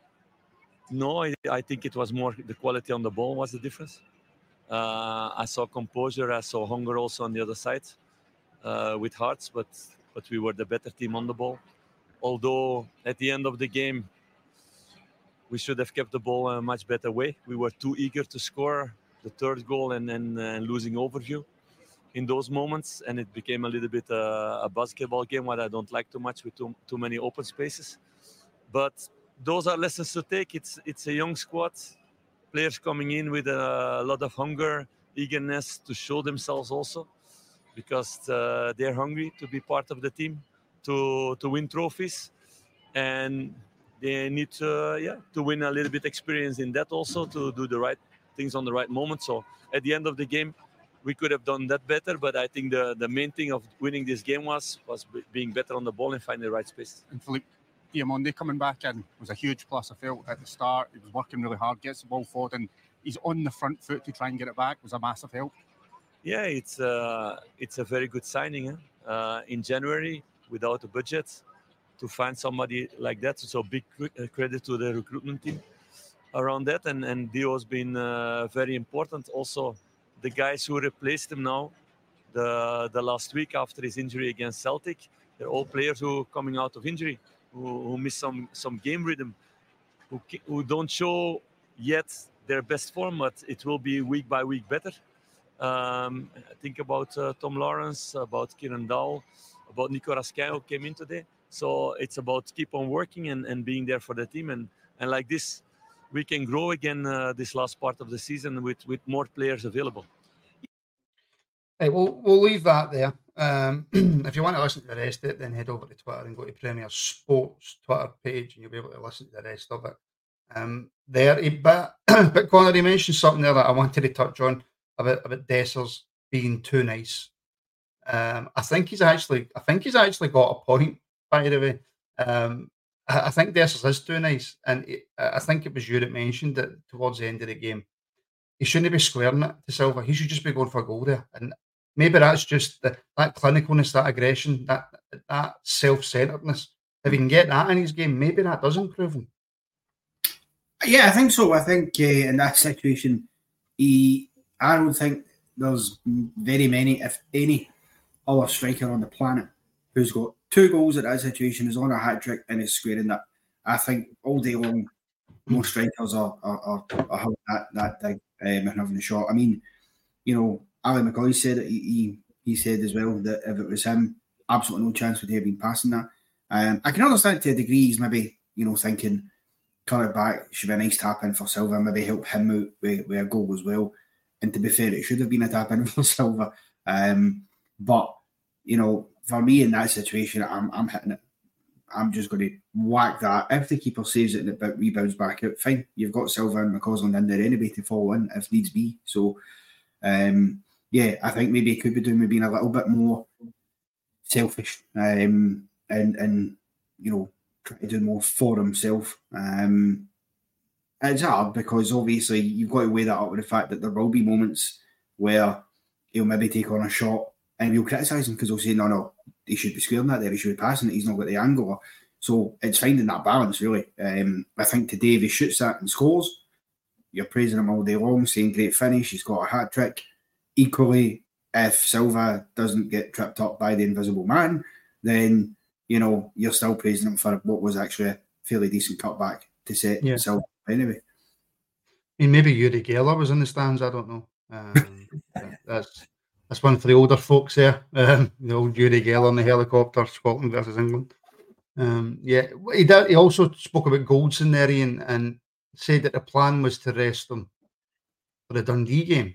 No, I think it was more the quality on the ball was the difference. I saw composure, I saw hunger also on the other side with Hearts, but we were the better team on the ball. Although at the end of the game, we should have kept the ball in a much better way. We were too eager to score the 3rd goal and then losing overview in those moments, and it became a little bit a basketball game, what I don't like too much with too many open spaces. But those are lessons to take. It's a young squad. Players coming in with a lot of hunger, eagerness to show themselves also, because they're hungry to be part of the team, to win trophies. and they need to win a little bit experience in that also, to do the right things on the right moment. So at the end of the game, we could have done that better, but I think the main thing of winning this game was being better on the ball and finding the right space. And Philippe Diamonde coming back in was a huge plus. I felt at the start he was working really hard, gets the ball forward, and he's on the front foot to try and get it back. Was a massive help. Yeah, it's a very good signing in January without a budget to find somebody like that. So big credit to the recruitment team around that, and Dio's been very important. Also, the guys who replaced him now, the last week after his injury against Celtic, they're all players who are coming out of injury, who miss some game rhythm, who don't show yet their best form, but it will be week by week better. Think about Tom Lawrence, about Kieran Dowell, about Nico Raskin, who came in today. So it's about keep on working and being there for the team. And like this, we can grow again this last part of the season with more players available. Hey, we'll leave that there. If you want to listen to the rest of it, then head over to Twitter and go to Premier Sports Twitter page, and you'll be able to listen to the rest of it there. But Connor, he mentioned something there that I wanted to touch on about Dessers being too nice. I think he's actually got a point, by the way. I think Dessers is too nice, and I think it was you that mentioned that towards the end of the game, he shouldn't be squaring it to Silva. He should just be going for a goal there. And maybe that's just that clinicalness, that aggression, that self-centeredness. If he can get that in his game, maybe that does improve him. Yeah, I think so. I think in that situation, I don't think there's very many, if any, other striker on the planet who's got 2 goals at that situation, is on a hat-trick and is squaring that. I think all day long, most strikers are having that thing and having a shot. I mean, you know, Ali McCoy said it. He said as well that if it was him, absolutely no chance would he have been passing that. I can understand to a degree he's maybe, you know, thinking, cut it back, should be a nice tap in for Silva, maybe help him out with a goal as well. And to be fair, it should have been a tap in for Silva. But, you know, for me in that situation, I'm hitting it. I'm just going to whack that. If the keeper saves it and it rebounds back out, fine. You've got Silva and McCausland in there anyway to fall in if needs be. So, yeah, I think maybe he could be doing being a little bit more selfish and you know, try to do more for himself. It's hard because obviously you've got to weigh that up with the fact that there will be moments where he'll maybe take on a shot and we'll criticise him because he'll say, no, he should be squaring that there, he should be passing it, he's not got the angle. So it's finding that balance, really. I think today, if he shoots that and scores, you're praising him all day long, saying great finish, he's got a hat-trick. Equally, if Silva doesn't get tripped up by the invisible man, then, you know, you're still praising him for what was actually a fairly decent cutback to set Silva anyway. I mean, maybe Yuri Geller was in the stands, I don't know. That's one for the older folks there. The old Yuri Geller on the helicopter, Scotland versus England. He also spoke about Goldson there, Ian, and said that the plan was to rest him for the Dundee game.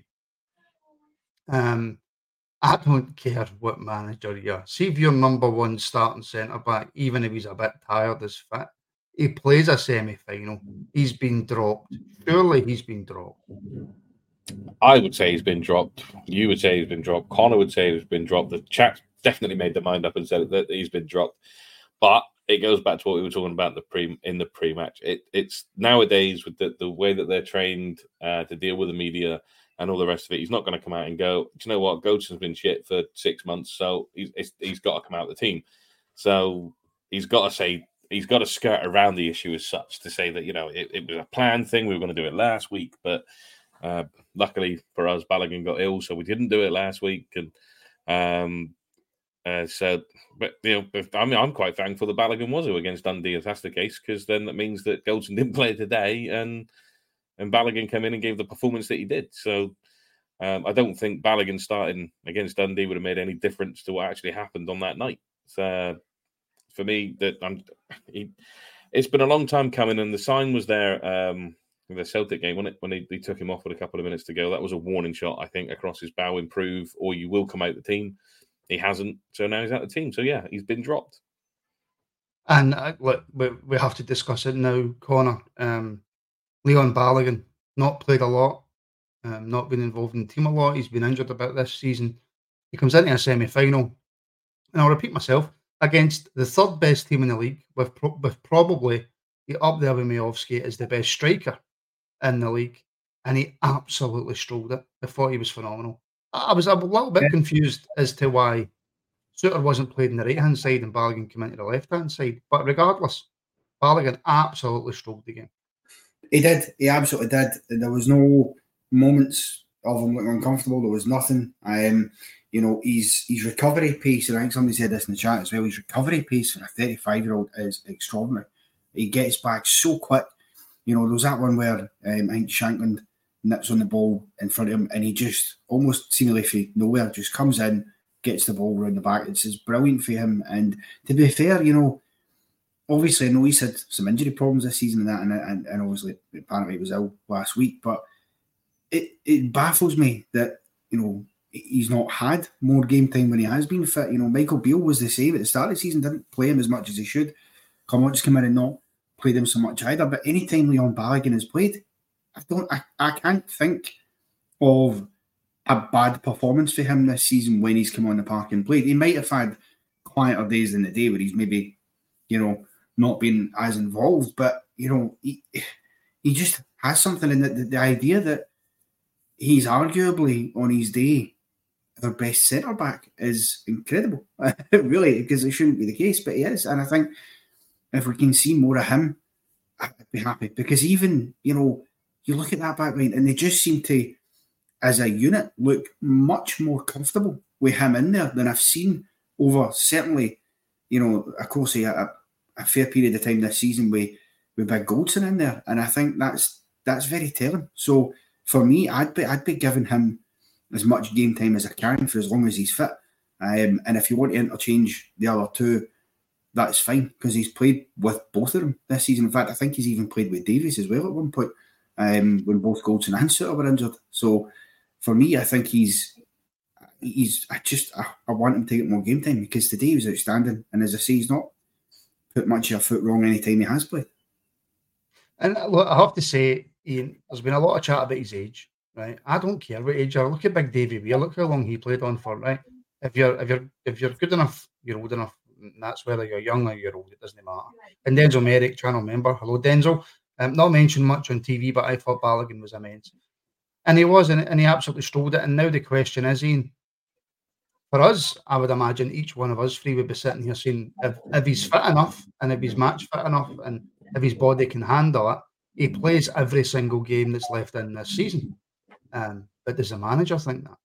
I don't care what manager you are. See if your number one starting centre back, even if he's a bit tired, is fit. He plays a semi-final. He's been dropped. Surely he's been dropped. I would say he's been dropped. You would say he's been dropped. Connor would say he's been dropped. The chat definitely made their mind up and said that he's been dropped. But it goes back to what we were talking about in the pre-match. It's nowadays with the way that they're trained to deal with the media and all the rest of it. He's not going to come out and go, do you know what? Goldson's been shit for 6 months, so he's got to come out of the team. So he's got to skirt around the issue as such to say that, you know, it was a planned thing. We were going to do it last week, but luckily for us, Balogun got ill, so we didn't do it last week. And but you know, I'm quite thankful that Balogun was ill against Dundee if that's the case, because then that means that Goldson didn't play today, and Balogun came in and gave the performance that he did. So I don't think Balogun starting against Dundee would have made any difference to what actually happened on that night. So for me, it's been a long time coming, and the sign was there in the Celtic game when they took him off with a couple of minutes to go. That was a warning shot, I think, across his bow. Improve, or you will come out the team. He hasn't, so now he's out the team. So yeah, he's been dropped. And look, we have to discuss it now, Connor. Leon Balogun, not played a lot, not been involved in the team a lot. He's been injured a bit this season. He comes into a semi-final, and I'll repeat myself, against the third best team in the league, with probably up there with Miovski as the best striker in the league, and he absolutely strolled it. I thought he was phenomenal. I was a little bit confused as to why Suter wasn't played on the right-hand side and Balogun came into the left-hand side. But regardless, Balogun absolutely strolled the game. He did. He absolutely did. There was no moments of him looking uncomfortable. There was nothing. His recovery pace, and I think somebody said this in the chat as well, his recovery pace for a 35-year-old is extraordinary. He gets back so quick. There was that one where I think Shankland nips on the ball in front of him, and he just almost seemingly from nowhere just comes in, gets the ball round the back. It's brilliant for him. And to be fair, obviously I know he's had some injury problems this season and obviously apparently he was ill last week, but it baffles me that, he's not had more game time when he has been fit. Michael Beale was the same at the start of the season, didn't play him as much as he should. Cumberland's come in and not played him so much either. But anytime Leon Balogun has played, I can't think of a bad performance for him this season when he's come on the park and played. He might have had quieter days in the day where he's maybe, not been as involved, but he just has something in the idea that he's arguably on his day our best centre back is incredible. Really, because it shouldn't be the case, but he is. And I think if we can see more of him, I'd be happy. Because even, you look at that back line and they just seem to, as a unit, look much more comfortable with him in there than I've seen over certainly, of course, a fair period of time this season with Big Goldson in there. And I think that's very telling. So for me, I'd be giving him as much game time as I can for as long as he's fit. And if you want to interchange the other two, that's fine, because he's played with both of them this season. In fact, I think he's even played with Davies as well at one point, when both Goldson and Suter were injured. So for me, I think I want him to get more game time, because today he was outstanding. And as I say, he's not put much of a foot wrong any time he has played. And look, I have to say, Ian, there's been a lot of chat about his age, right? I don't care what age you are. Look at Big Davy Weir. Look how long he played on for, right? If you're good enough, you're old enough. And that's whether you're young or you're old. It doesn't matter. And Denzel Merrick, channel member. Hello, Denzel. Not mentioned much on TV, but I thought Balogun was immense. And he was, and he absolutely strolled it. And now the question is, Ian, for us, I would imagine each one of us three would be sitting here saying, if he's fit enough, and if he's match fit enough, and if his body can handle it, he plays every single game that's left in this season. But does the manager think that?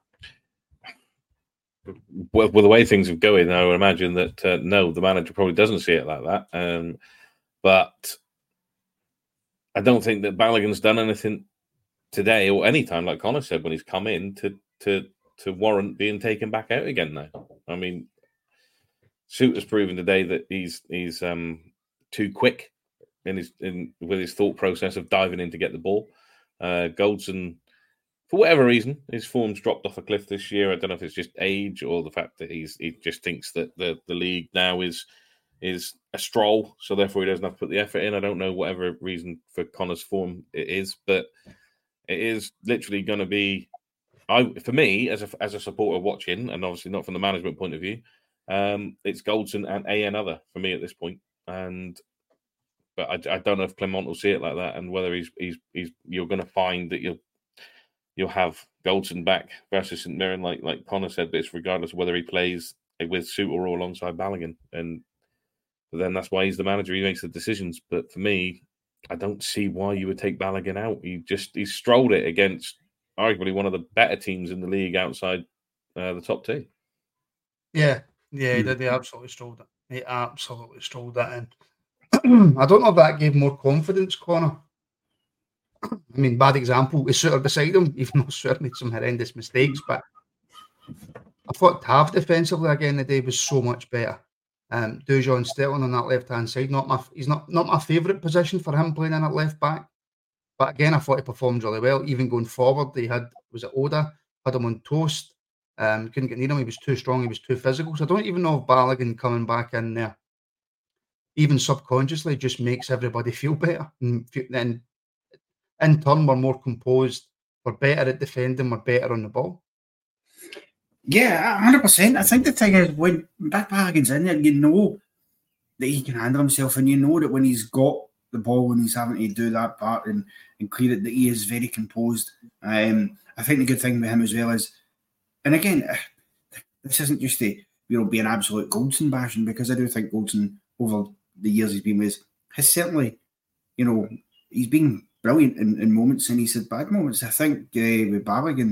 Well, the way things are going, I would imagine that no, the manager probably doesn't see it like that. But I don't think that Balogun's done anything today or any time, like Connor said, when he's come in to warrant being taken back out again now. I mean, Suter's proven today that he's too quick with his thought process of diving in to get the ball. Goldson, for whatever reason, his form's dropped off a cliff this year. I don't know if it's just age or the fact that he just thinks that the league now is a stroll, so therefore he doesn't have to put the effort in. I don't know whatever reason for Connor's form it is, but it is literally going to be, for me as a supporter watching, and obviously not from the management point of view, it's Goldson and another for me at this point. But I don't know if Clement will see it like that, and whether you're going to find that you'll have Goldson back versus St Mirren, like Connor said, but it's regardless of whether he plays with Suter or alongside Balogun. And then that's why he's the manager. He makes the decisions. But for me, I don't see why you would take Balogun out. He strolled it against arguably one of the better teams in the league outside the top two. Yeah, he did. He absolutely strolled it. He absolutely strolled that in. I don't know if that gave more confidence, Connor. I mean, bad example is Suter beside him, even though Suter made some horrendous mistakes. But I thought Tav defensively again today was so much better. Dujon Sterling on that left-hand side, he's not my favourite position for him playing in at left back. But again, I thought he performed really well. Even going forward, was it Oda? Had him on toast. Couldn't get near him. He was too strong. He was too physical. So I don't even know if Balogun coming back in there even subconsciously, just makes everybody feel better. And in turn, we're more composed, we're better at defending, we're better on the ball. Yeah, 100%. I think the thing is, when Big Balogun's in there, you know that he can handle himself, and you know that when he's got the ball, when he's having to do that part and clear it, that he is very composed. I think the good thing with him as well is, and again, this isn't just be an absolute Goldson bashing, because I do think Goldson, over the years he's been with us, has certainly, he's been brilliant in moments, and he's had bad moments. I think with Balogun,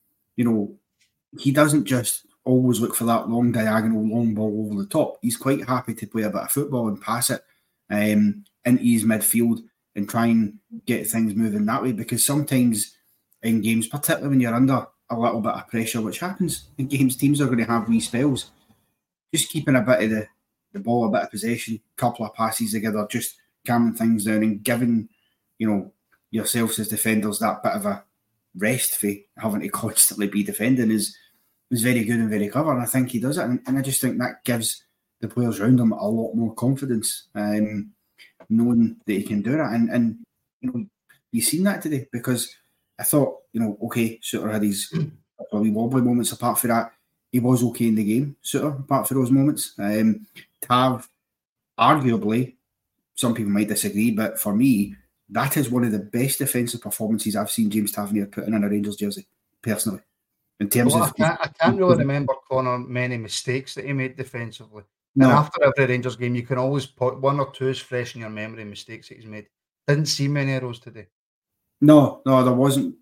he doesn't just always look for that long diagonal, long ball over the top. He's quite happy to play a bit of football and pass it into his midfield and try and get things moving that way, because sometimes in games, particularly when you're under a little bit of pressure, which happens in games, teams are going to have wee spells. Just keeping a bit of the ball, a bit of possession, couple of passes together, just calming things down and giving, yourselves as defenders that bit of a rest for having to constantly be defending is very good and very clever. And I think he does it. And I just think that gives the players around him a lot more confidence, knowing that he can do that. And you've seen that today, because I thought, okay, Souttar had his probably wobbly moments. Apart from that, he was okay in the game, Souttar, apart from those moments. Tav, arguably, some people might disagree, but for me, that is one of the best defensive performances I've seen James Tavernier put in a Rangers jersey, personally. In terms of, I can't really remember, Connor, many mistakes that he made defensively. No. And after every Rangers game, you can always put one or two is fresh in your memory, mistakes that he's made. Didn't see many of those today. No, there wasn't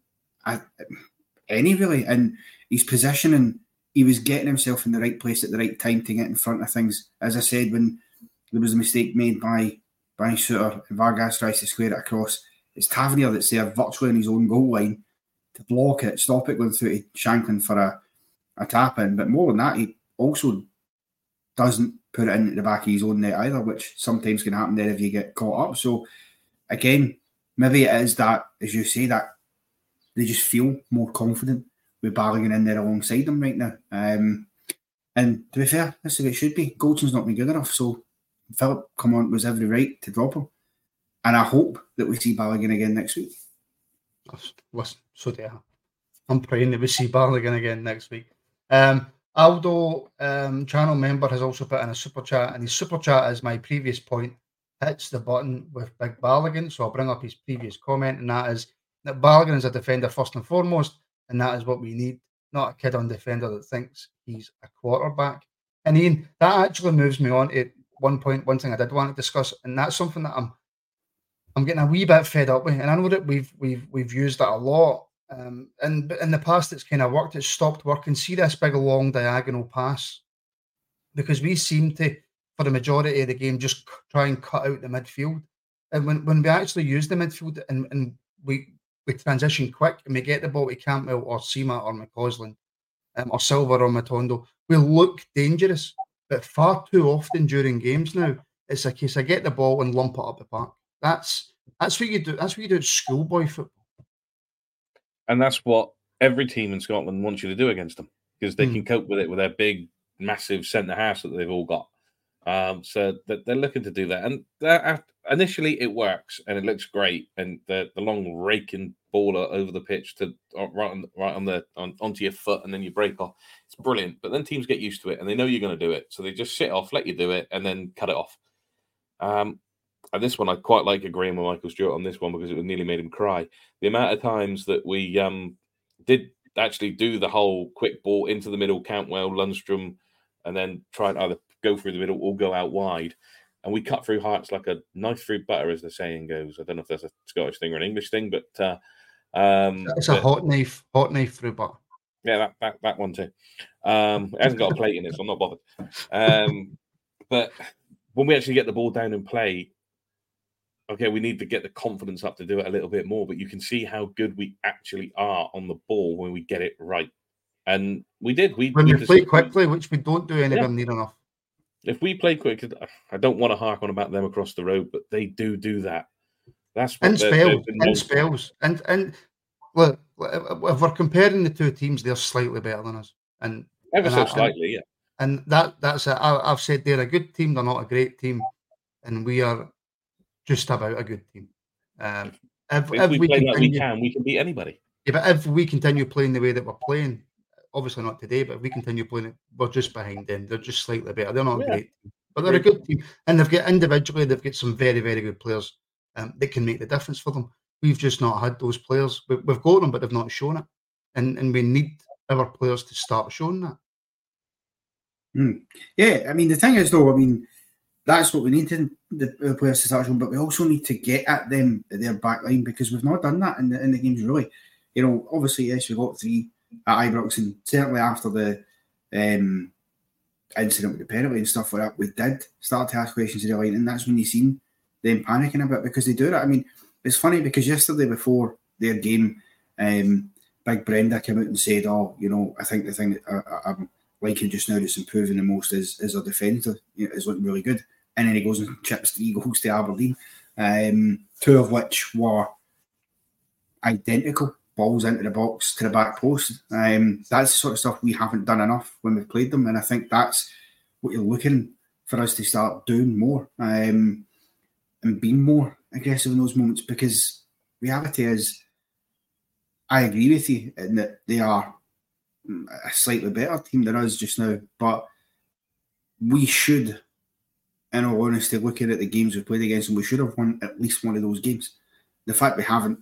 any really. And his positioning, he was getting himself in the right place at the right time to get in front of things. As I said, when there was a mistake made by Souttar and Vargas tries to square it across, it's Tavernier that's there virtually in his own goal line to block it, stop it going through to Shanklin for a tap in. But more than that, he also doesn't put it into the back of his own net either, which sometimes can happen there if you get caught up. So again, maybe it is that, as you say, that they just feel more confident with Balogun in there alongside them right now. And to be fair, that's the way it should be. Goldson's not been good enough, so Philip was every right to drop him. And I hope that we see Balogun again next week. Listen, so do I. I'm praying that we see Balogun again next week. Aldo, channel member, has also put in a super chat, and his super chat, is my previous point, hits the button with Big Balogun. So I'll bring up his previous comment, and that is that Balogun is a defender first and foremost, and that is what we need, not a kid on defender that thinks he's a quarterback. And Ian, that actually moves me on to one thing I did want to discuss, and that's something that I'm getting a wee bit fed up with. And I know that we've used that a lot. And in the past, it's kind of worked. It's stopped working. See this big long diagonal pass, because we seem to, for the majority of the game, just try and cut out the midfield. And when we actually use the midfield and we transition quick and we get the ball to Campbell or Sima or McCausland or Silva or Matondo, we look dangerous. But far too often during games now, it's a case I get the ball and lump it up the park. That's what you do. That's what you do at schoolboy football. And that's what every team in Scotland wants you to do against them, because they can cope with it with their big, massive centre halves that they've all got. So they're looking to do that. And initially it works and it looks great. And the long raking baller over the pitch to onto your foot, and then you break off. It's brilliant. But then teams get used to it and they know you're going to do it. So they just sit off, let you do it, and then cut it off. And this one, I quite like agreeing with Michael Stewart on this one, because it nearly made him cry. The amount of times that we did actually do the whole quick ball into the middle, Cantwell, Lundstrom, and then try and either go through the middle or go out wide. And we cut through Hearts like a knife through butter, as the saying goes. I don't know if that's a Scottish thing or an English thing, but it's a hot knife through butter. Yeah, that one too. It hasn't got a plate in it, so I'm not bothered. But when we actually get the ball down and play, okay, we need to get the confidence up to do it a little bit more, but you can see how good we actually are on the ball when we get it right. And we did. When we play quickly, which we don't do anywhere near enough. If we play quick, I don't want to hark on about them across the road, but they do that. That's what in spells. And look, if we're comparing the two teams, they're slightly better than us. And ever so slightly, yeah. And that's it. I've said they're a good team, they're not a great team. and we are just about a good team. If we play like we can beat anybody. Yeah, but if we continue playing the way that we're playing, obviously not today, but if we continue playing it, we're just behind them. They're just slightly better. They're not a great team, but they're a good team. And they've got individually, they've got some very, very good players that can make the difference for them. We've just not had those players. We've got them, but they've not shown it. And we need our players to start showing that. Yeah, I mean, the thing is, though, I mean, that's what we need the players to start showing, but we also need to get at them at their back line, because we've not done that in the games, really. You know, obviously, yes, we got 3 at Ibrox, and certainly after the incident with the penalty and stuff like that, we did start to ask questions to the line, and that's when you seen them panicking a bit, because they do that. I mean, it's funny because yesterday before their game, Big Brenda came out and said, "Oh, you know, I think the thing that I'm liking just now that's improving the most is our defence. Is looking really good." And then he goes and chips 3 goals to Aberdeen, 2 of which were identical balls into the box to the back post. That's the sort of stuff we haven't done enough when we've played them, and I think that's what you're looking for us to start doing more, and being more aggressive in those moments, because reality is, I agree with you in that they are a slightly better team than us just now, but we should, in all honesty, looking at the games we've played against them, we should have won at least one of those games. The fact we haven't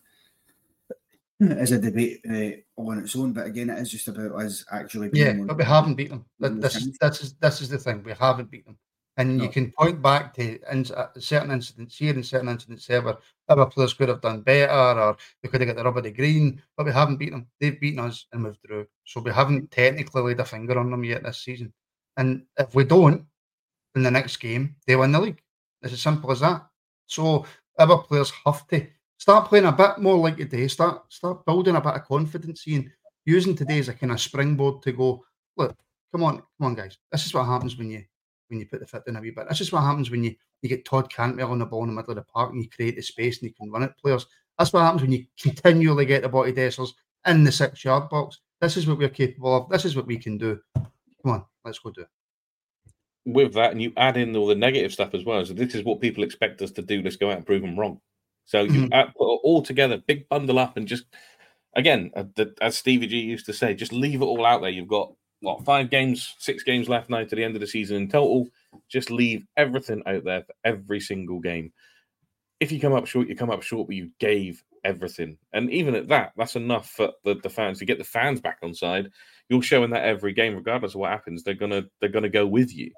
is a debate on its own, but again, it is just about us actually being but we haven't beat them. This is the thing. We haven't beat them. And you can point back to certain incidents here and certain incidents there where other players could have done better, or we could have got the rub of the green, but we haven't beaten them. They've beaten us and moved through. So we haven't technically laid a finger on them yet this season. And if we don't, in the next game, they win the league. It's as simple as that. So our players have to start playing a bit more like today, start building a bit of confidence and using today as a kind of springboard to go, look, come on, guys. This is what happens when you put the foot in a wee bit. This is what happens when you get Todd Cantwell on the ball in the middle of the park and you create the space and you can run at players. That's what happens when you continually get the body dessers in the 6-yard box. This is what we're capable of. This is what we can do. Come on, let's go do it. With that, and you add in all the negative stuff as well. So this is what people expect us to do. Let's go out and prove them wrong. So you put it all together, big bundle up, and just, again, as Stevie G used to say, just leave it all out there. You've got, 5 games, 6 games left now to the end of the season in total. Just leave everything out there for every single game. If you come up short, you come up short, but you gave everything. And even at that, that's enough for the fans to get the fans back on side. You're showing that every game, regardless of what happens, they're gonna go with you.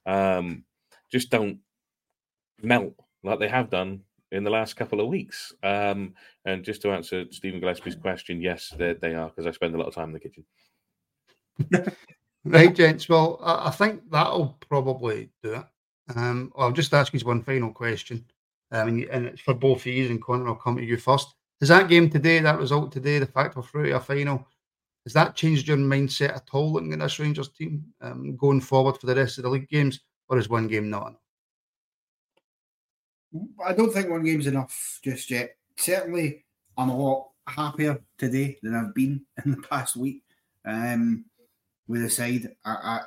Just don't melt like they have done in the last couple of weeks. And just to answer Stephen Gillespie's question, yes, they are, because I spend a lot of time in the kitchen. Right, gents. Well, I think that'll probably do it. I'll just ask you one final question, and it's for both of you, and Conor, I'll come to you first. Has that game today, that result today, the fact we're through to a final, has that changed your mindset at all looking at this Rangers team going forward for the rest of the league games, or is one game not enough? I don't think one game's enough just yet. Certainly, I'm a lot happier today than I've been in the past week. With the side, I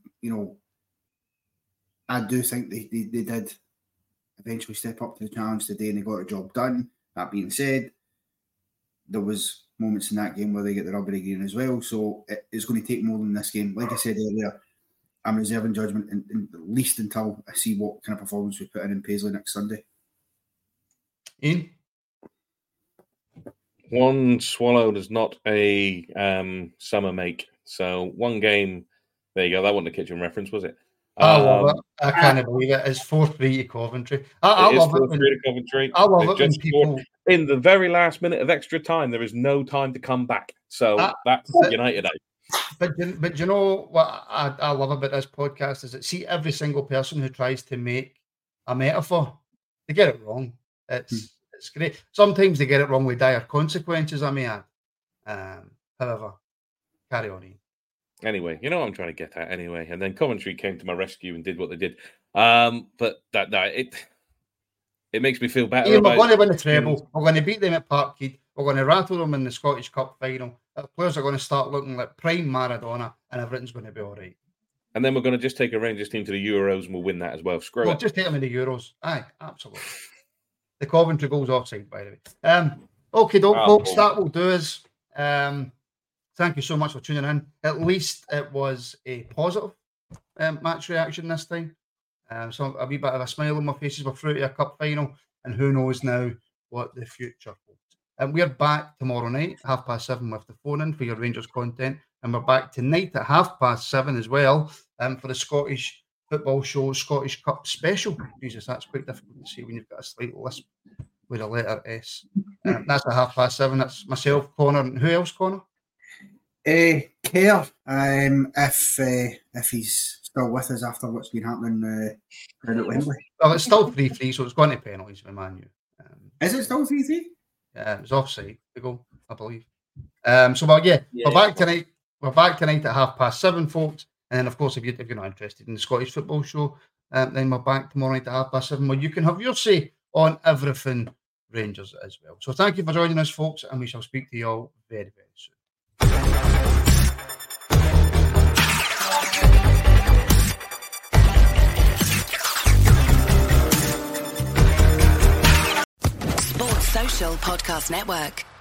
do think they did eventually step up to the challenge today and they got a job done. That being said, there was moments in that game where they get the rubber again as well. So it's going to take more than this game. Like I said earlier, I'm reserving judgment at least until I see what kind of performance we put in Paisley next Sunday. Ian? One swallow does not a summer make. So one game, there you go. That wasn't a kitchen reference, was it? I love it. I can't believe it. It's 4-3 to Coventry. I love it. 4-3 to Coventry. I love it when people... In the very last minute of extra time, there is no time to come back. So that's United. But you know what I love about this podcast is that see every single person who tries to make a metaphor, they get it wrong. It's great. Sometimes they get it wrong with dire consequences, I may add. However, carry on, Ian. Anyway, you know what I'm trying to get at anyway. And then Coventry came to my rescue and did what they did. But it makes me feel better. Ian, we're going to win the treble. We're going to beat them at Parkhead. We're going to rattle them in the Scottish Cup final. The players are going to start looking like prime Maradona and everything's going to be all right. And then we're going to just take a Rangers team to the Euros and we'll win that as well. Screw it. Just take them in the Euros. Aye, absolutely. The Coventry goal's offside, by the way. Okay, folks, that will do us. Thank you so much for tuning in. At least it was a positive match reaction this time. So a wee bit of a smile on my face as we're through to a cup final, and who knows now what the future holds. We're back tomorrow night, 7:30 with the phone in for your Rangers content, and we're back tonight at 7:30 as well for the Scottish Football Show Scottish Cup special. Jesus, that's quite difficult to see when you've got a slight lisp with a letter S. That's at 7:30. That's myself, Connor, and who else, Connor? Kerr, if he's still with us after what's been happening at Wembley. Well, it's still 3-3, so it's going to penalties with Man U. Is it still 3-3? Yeah, it was offside the goal, I believe. We're back tonight. We're back tonight at 7:30, folks. And then, of course, if you're not interested in the Scottish Football Show, then we're back tomorrow night at 7:30, where you can have your say on everything Rangers as well. So thank you for joining us, folks, and we shall speak to you all very, very soon. Sports Social Podcast Network.